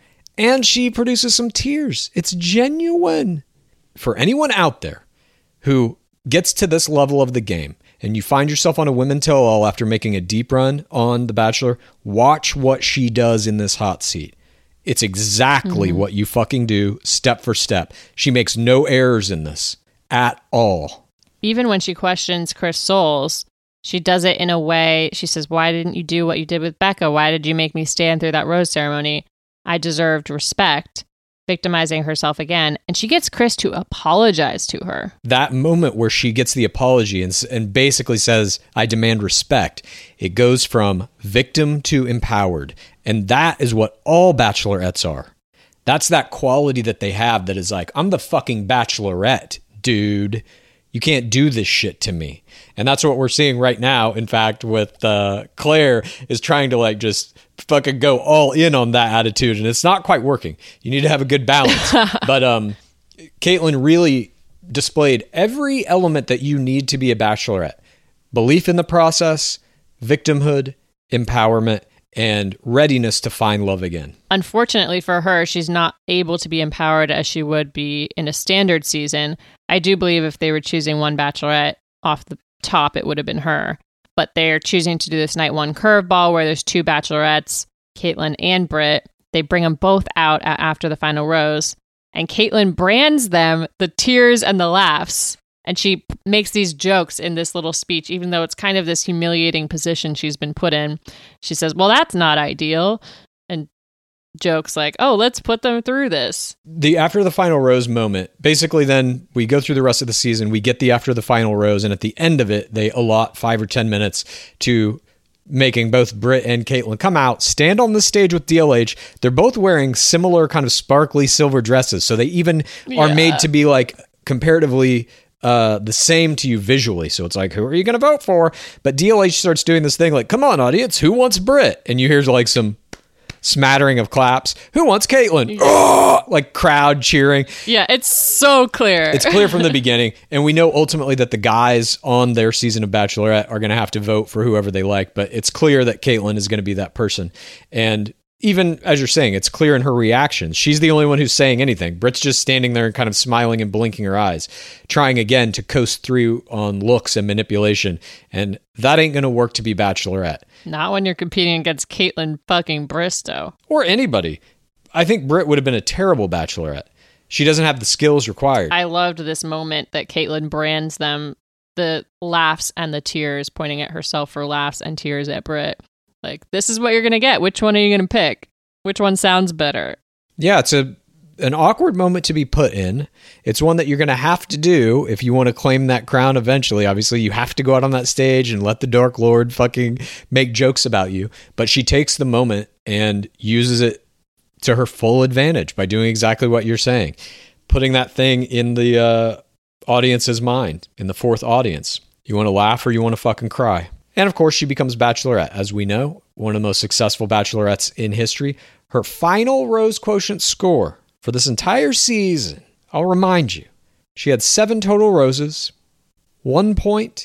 And she produces some tears. It's genuine. For anyone out there who gets to this level of the game and you find yourself on a Women Tell All after making a deep run on The Bachelor, watch what she does in this hot seat. It's exactly mm-hmm. what you fucking do, step for step. She makes no errors in this at all. Even when she questions Chris Soules, she does it in a way, she says, why didn't you do what you did with Becca? Why did you make me stand through that rose ceremony? I deserved respect, victimizing herself again. And she gets Chris to apologize to her. That moment where she gets the apology and, and basically says, I demand respect. It goes from victim to empowered. And that is what all bachelorettes are. That's that quality that they have that is like, I'm the fucking bachelorette, dude. You can't do this shit to me. And that's what we're seeing right now. In fact, with uh, Claire is trying to like just fucking go all in on that attitude. And it's not quite working. You need to have a good balance. But um, Caitlyn really displayed every element that you need to be a bachelorette. Belief in the process, victimhood, empowerment, and readiness to find love again. Unfortunately for her, she's not able to be empowered as she would be in a standard season. I do believe if they were choosing one bachelorette off the top, it would have been her. But they're choosing to do this night one curveball where there's two bachelorettes, Caitlyn and Britt. They bring them both out after the final rose. And Caitlyn brands them the tears and the laughs. And she p- makes these jokes in this little speech, even though it's kind of this humiliating position she's been put in. She says, well, that's not ideal. And jokes like, oh, let's put them through this. The after the final rose moment, basically then we go through the rest of the season, we get the after the final rose, and at the end of it, they allot five or ten minutes to making both Britt and Caitlyn come out, stand on the stage with D L H. They're both wearing similar kind of sparkly silver dresses, so they even are Yeah. made to be like comparatively uh, the same to you visually. So it's like, who are you going to vote for? But D L H starts doing this thing like, come on, audience, who wants Britt? And you hear like some smattering of claps. Who wants Caitlyn? Oh! Like crowd cheering. Yeah, it's so clear. It's clear from the beginning. And we know ultimately that the guys on their season of Bachelorette are going to have to vote for whoever they like. But it's clear that Caitlyn is going to be that person. And even as you're saying, it's clear in her reactions. She's the only one who's saying anything. Britt's just standing there and kind of smiling and blinking her eyes, trying again to coast through on looks and manipulation. And that ain't going to work to be Bachelorette. Not when you're competing against Caitlyn fucking Bristow. Or anybody. I think Britt would have been a terrible Bachelorette. She doesn't have the skills required. I loved this moment that Caitlyn brands them, the laughs and the tears, pointing at herself for laughs and tears at Britt. Like, this is what you're going to get. Which one are you going to pick? Which one sounds better? Yeah, it's a an awkward moment to be put in. It's one that you're going to have to do if you want to claim that crown eventually. Obviously, you have to go out on that stage and let the Dark Lord fucking make jokes about you. But she takes the moment and uses it to her full advantage by doing exactly what you're saying. Putting that thing in the uh, audience's mind, in the fourth audience. You want to laugh or you want to fucking cry. And of course, she becomes Bachelorette. As we know, one of the most successful Bachelorettes in history. Her final Rose Quotient score for this entire season, I'll remind you, she had seven total roses, one point,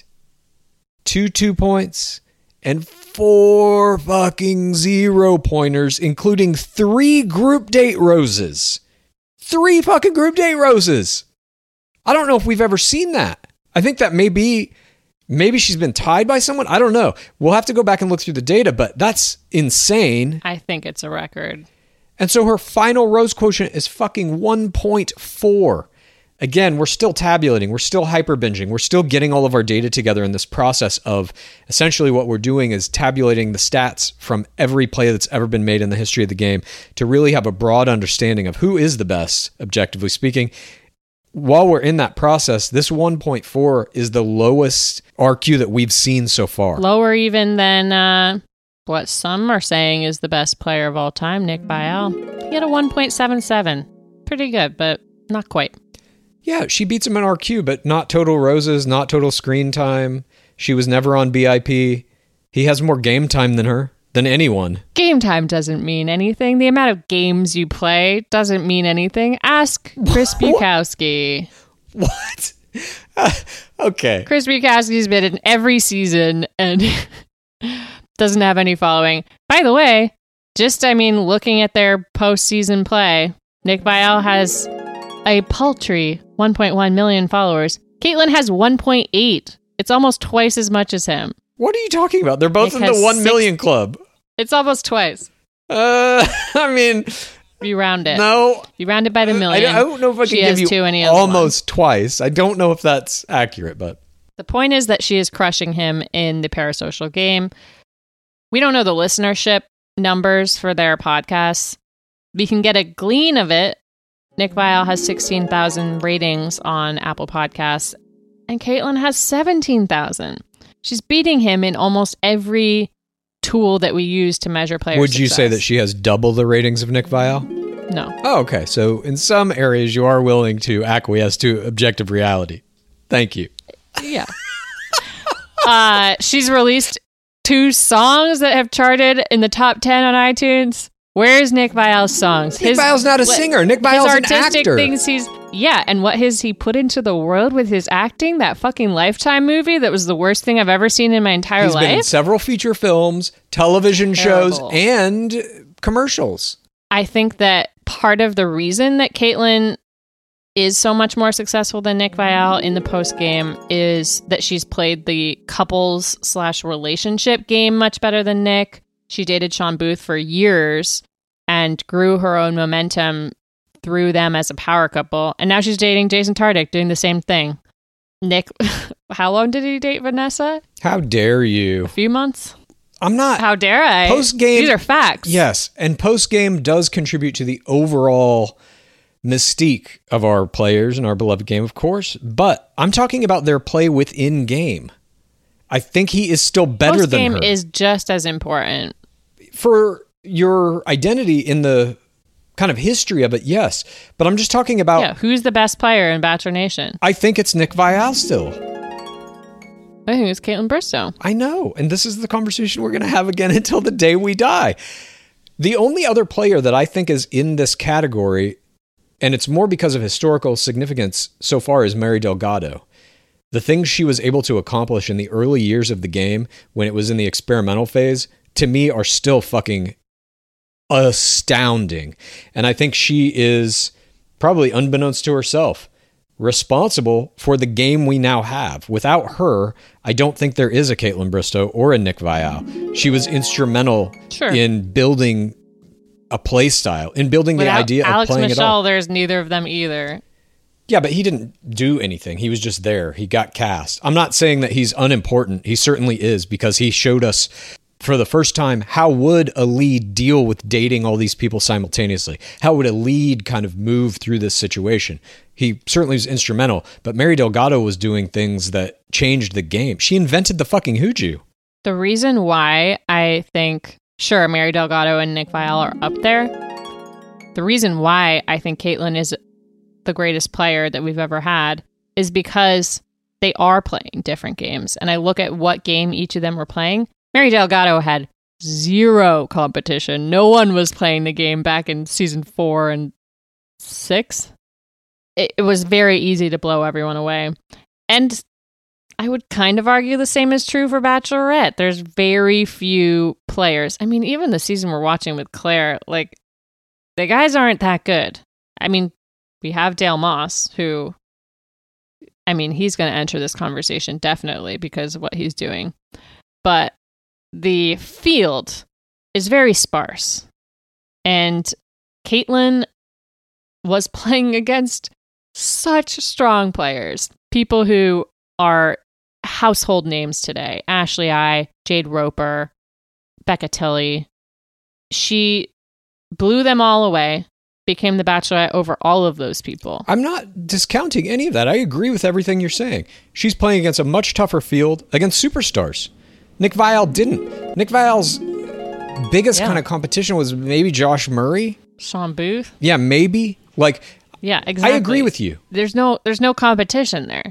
two two points, and four fucking zero pointers, including three group date roses. Three fucking group date roses. I don't know if we've ever seen that. I think that may be... Maybe she's been tied by someone. I don't know. We'll have to go back and look through the data, but that's insane. I think it's a record. And so her final Rose Quotient is fucking one point four. Again, we're still tabulating. We're still hyper binging. We're still getting all of our data together in this process of essentially what we're doing is tabulating the stats from every play that's ever been made in the history of the game to really have a broad understanding of who is the best, objectively speaking. While we're in that process, this one point four is the lowest R Q that we've seen so far. Lower even than uh, what some are saying is the best player of all time, Nick Viall. He had a one point seven seven. Pretty good, but not quite. Yeah, she beats him in R Q, but not total roses, not total screen time. She was never on B I P. He has more game time than her, than anyone. Game time doesn't mean anything. The amount of games you play doesn't mean anything. Ask Chris Bukowski. What? Uh, okay. Chris Bukowski's been in every season and doesn't have any following. By the way, just, I mean, looking at their postseason play, Nick Viall has a paltry one point one million followers. Caitlyn has one point eight. It's almost twice as much as him. What are you talking about? They're both Nick in the has one six- million club. It's almost twice. Uh, I mean, You round it. no. You round it by the I, million. I don't know if I She can has give you two and he has one. almost twice. I don't know if that's accurate, but The point is that she is crushing him in the parasocial game. We don't know the listenership numbers for their podcasts. We can get a glean of it. Nick Viall has sixteen thousand ratings on Apple Podcasts, and Caitlyn has seventeen thousand. She's beating him in almost every tool that we use to measure player would you say success. that she has double the ratings of Nick Viall? No. Oh, okay. So in some areas, you are willing to acquiesce to objective reality. Thank you. Yeah. uh, she's released two songs that have charted in the top ten on iTunes. Where's Nick Viall's songs? Nick Viall's not a singer. Nick Viall's his an artistic actor. things he's yeah, and what has he put into the world with his acting? That fucking Lifetime movie that was the worst thing I've ever seen in my entire He's life. been in several feature films, television shows, Terrible. and commercials. I think that part of the reason that Caitlyn is so much more successful than Nick Viall in the post game is that she's played the couples slash relationship game much better than Nick. She dated Sean Booth for years and grew her own momentum through them as a power couple. And now she's dating Jason Tardik, doing the same thing. Nick, how long did he date Vanessa? How dare you? A few months? I'm not. How dare I? Post-game. These are facts. Yes. And post-game does contribute to the overall mystique of our players and our beloved game, of course. But I'm talking about their play within game. I think he is still better than her. Post-game is just as important. For your identity in the kind of history of it, yes. But I'm just talking about... Yeah, who's the best player in Bachelor Nation? I think it's Nick Viall still. I think it's Caitlin Bristowe. I know. And this is the conversation we're going to have again until the day we die. The only other player that I think is in this category, and it's more because of historical significance so far, is Mary Delgado. The things she was able to accomplish in the early years of the game when it was in the experimental phase, to me, are still fucking astounding. And I think she is, probably unbeknownst to herself, responsible for the game we now have. Without her, I don't think there is a Caitlin Bristowe or a Nick Viall. She was instrumental Sure. in building a play style, in building Without the idea Alex of playing Michelle, it all. there's neither of them either. Yeah, but he didn't do anything. He was just there. He got cast. I'm not saying that he's unimportant. He certainly is, because he showed us for the first time how would a lead deal with dating all these people simultaneously. How would a lead kind of move through this situation? He certainly was instrumental, but Mary Delgado was doing things that changed the game. She invented the fucking Hooju. The reason why I think, sure, Mary Delgado and Nick Viall are up there, the reason why I think Caitlin is the greatest player that we've ever had is because they are playing different games. And I look at what game each of them were playing. Mary Delgado had zero competition. No one was playing the game back in season four and six. It, it was very easy to blow everyone away. And I would kind of argue the same is true for Bachelorette. There's very few players. I mean, even the season we're watching with Claire, like, the guys aren't that good. I mean, we have Dale Moss, who, I mean, he's going to enter this conversation definitely because of what he's doing. But the field is very sparse. And Caitlin was playing against such strong players. People who are household names today. Ashley I, Jade Roper, Becca Tilley. She blew them all away, became the Bachelorette over all of those people. I'm not discounting any of that. I agree with everything you're saying. She's playing against a much tougher field, against superstars. Nick Viall didn't. Nick Viall's biggest Yeah. kind of competition was maybe Josh Murray. Sean Booth. Yeah, maybe. Like, Yeah, exactly. I agree with you. There's no there's no competition there.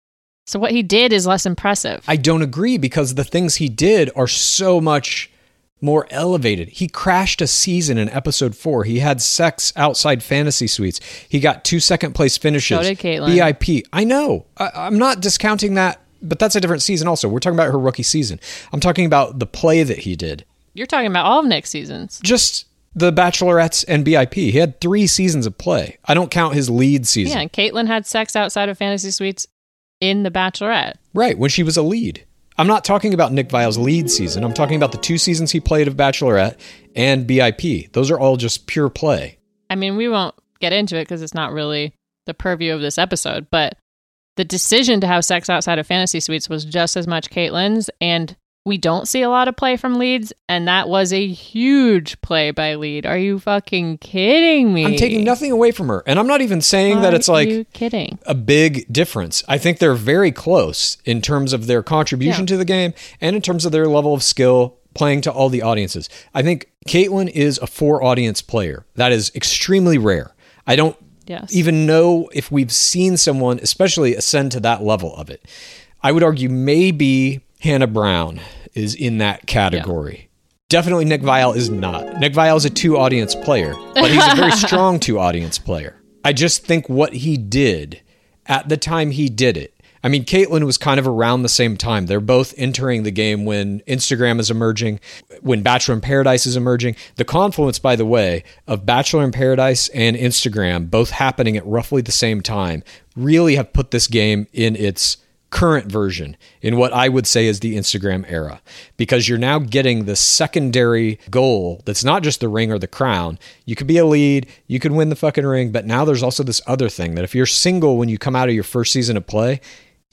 So what he did is less impressive. I don't agree, because the things he did are so much more elevated. He crashed a season in episode four. He had sex outside fantasy suites. He got two second place finishes. So did Caitlin. B I P. I know. I, I'm not discounting that, but that's a different season also. We're talking about her rookie season. I'm talking about the play that he did. You're talking about all of Nick's seasons. Just the Bachelorettes and B I P. He had three seasons of play. I don't count his lead season. Yeah, and Caitlin had sex outside of fantasy suites in The Bachelorette. Right, when she was a lead. I'm not talking about Nick Viall's lead season. I'm talking about the two seasons he played of Bachelorette and B I P. Those are all just pure play. I mean, we won't get into it because it's not really the purview of this episode, but the decision to have sex outside of fantasy suites was just as much Caitlin's, and we don't see a lot of play from leads, and that was a huge play by lead. Are you fucking kidding me? I'm taking nothing away from her. And I'm not even saying that it's Are like you kidding? a big difference. I think they're very close in terms of their contribution Yeah. to the game and in terms of their level of skill playing to all the audiences. I think Caitlin is a four audience player. That is extremely rare. I don't Yes. even know if we've seen someone especially ascend to that level of it. I would argue maybe Hannah Brown is in that category. Definitely Nick Viall is not. Nick Viall is a two audience player, but he's a very strong two audience player. I just think what he did at the time he did it. I mean, Caitlin was kind of around the same time. They're both entering the game when Instagram is emerging, when Bachelor in Paradise is emerging. The confluence, by the way, of Bachelor in Paradise and Instagram, both happening at roughly the same time, really have put this game in its current version, in what I would say is the Instagram era, because you're now getting the secondary goal that's not just the ring or the crown. You could be a lead, you could win the fucking ring, but now there's also this other thing that if you're single when you come out of your first season of play,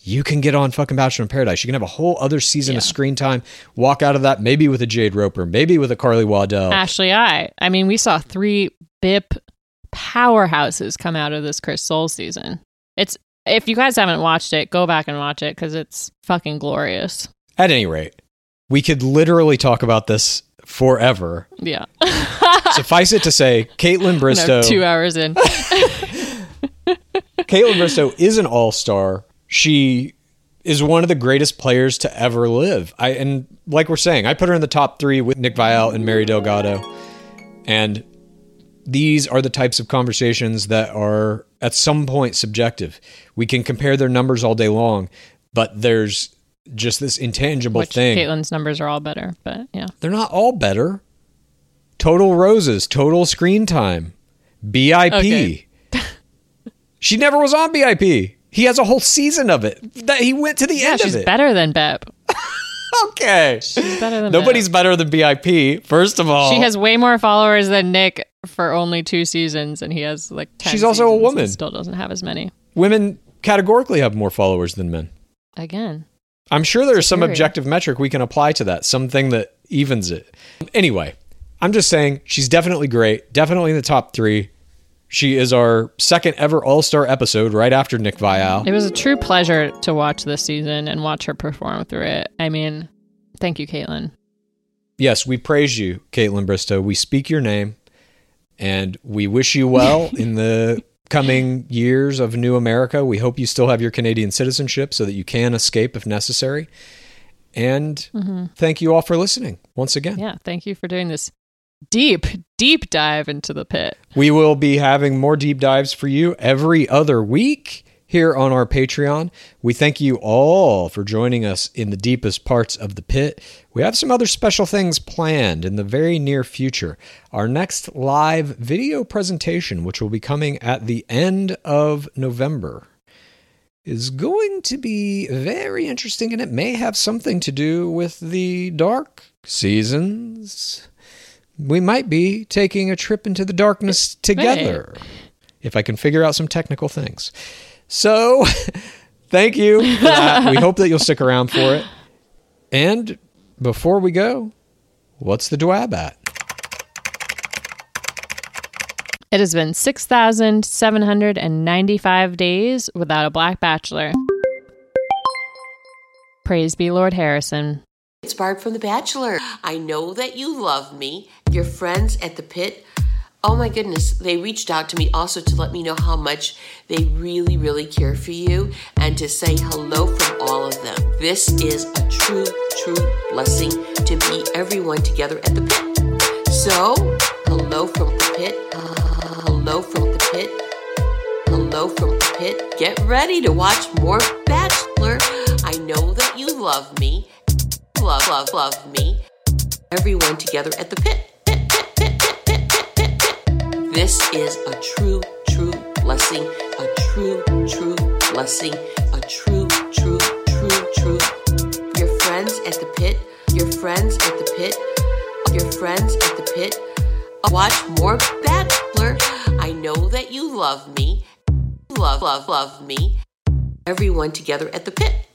you can get on fucking Bachelor in Paradise. You can have a whole other season Yeah. of screen time, walk out of that maybe with a Jade Roper, maybe with a Carly Waddell. Ashley I. I mean, we saw three B I P powerhouses come out of this Chris Soules season. It's if you guys haven't watched it, go back and watch it because it's fucking glorious. At any rate, we could literally talk about this forever. Yeah. Suffice it to say, Caitlin Bristow. No, two hours in. Caitlin Bristow is an all-star. She is one of the greatest players to ever live. I and like we're saying, I put her in the top three with Nick Viall and Mary Delgado. And these are the types of conversations that are at some point subjective. We can compare their numbers all day long, but there's just this intangible Which thing. Caitlin's numbers are all better, but yeah. They're not all better. Total roses, total screen time, B I P. Okay. She never was on B I P. He has a whole season of it. That he went to the Yeah, end she's of it. better than Bep. Okay. She's better than Nobody's Bep. better than B I P, first of all. She has way more followers than Nick for only two seasons, and he has like ten She's also a seasons woman. and still doesn't have as many. Women categorically have more followers than men. Again. I'm sure there's some Superior. objective metric we can apply to that, something that evens it. Anyway, I'm just saying she's definitely great, definitely in the top three. She is our second ever All-Star episode right after Nick Viall. It was a true pleasure to watch this season and watch her perform through it. I mean, thank you, Caitlin. Yes, we praise you, Caitlin Bristow. We speak your name, and we wish you well in the coming years of New America. We hope you still have your Canadian citizenship so that you can escape if necessary. And Mm-hmm. thank you all for listening once again. Yeah, thank you for doing this deep, deep dive into the pit. We will be having more deep dives for you every other week here on our Patreon. We thank you all for joining us in the deepest parts of the pit. We have some other special things planned in the very near future. Our next live video presentation, which will be coming at the end of November, is going to be very interesting, and it may have something to do with the dark seasons. We might be taking a trip into the darkness together, if I can figure out some technical things. So, thank you for that. We hope that you'll stick around for it. And before we go, what's the D W A B at? It has been six thousand seven hundred ninety-five days without a Black Bachelor. Praise be Lord Harrison. It's Barb from The Bachelor. I know that you love me. Your friends at the pit, oh my goodness, they reached out to me also to let me know how much they really, really care for you and to say hello from all of them. This is a true, true blessing to be everyone together at the pit. So, hello from the pit. Uh, hello from the pit. Hello from the pit. Get ready to watch more Bachelor. I know that you love me. Love, love, love me. Everyone together at the pit. Pit, pit, pit, pit, pit, pit, pit, pit. This is a true, true blessing. A true, true blessing. A true, true, true, true. Your friends at the pit. Your friends at the pit. Your friends at the pit. Watch more Bachelor. I know that you love me. Love, love, love me. Everyone together at the pit.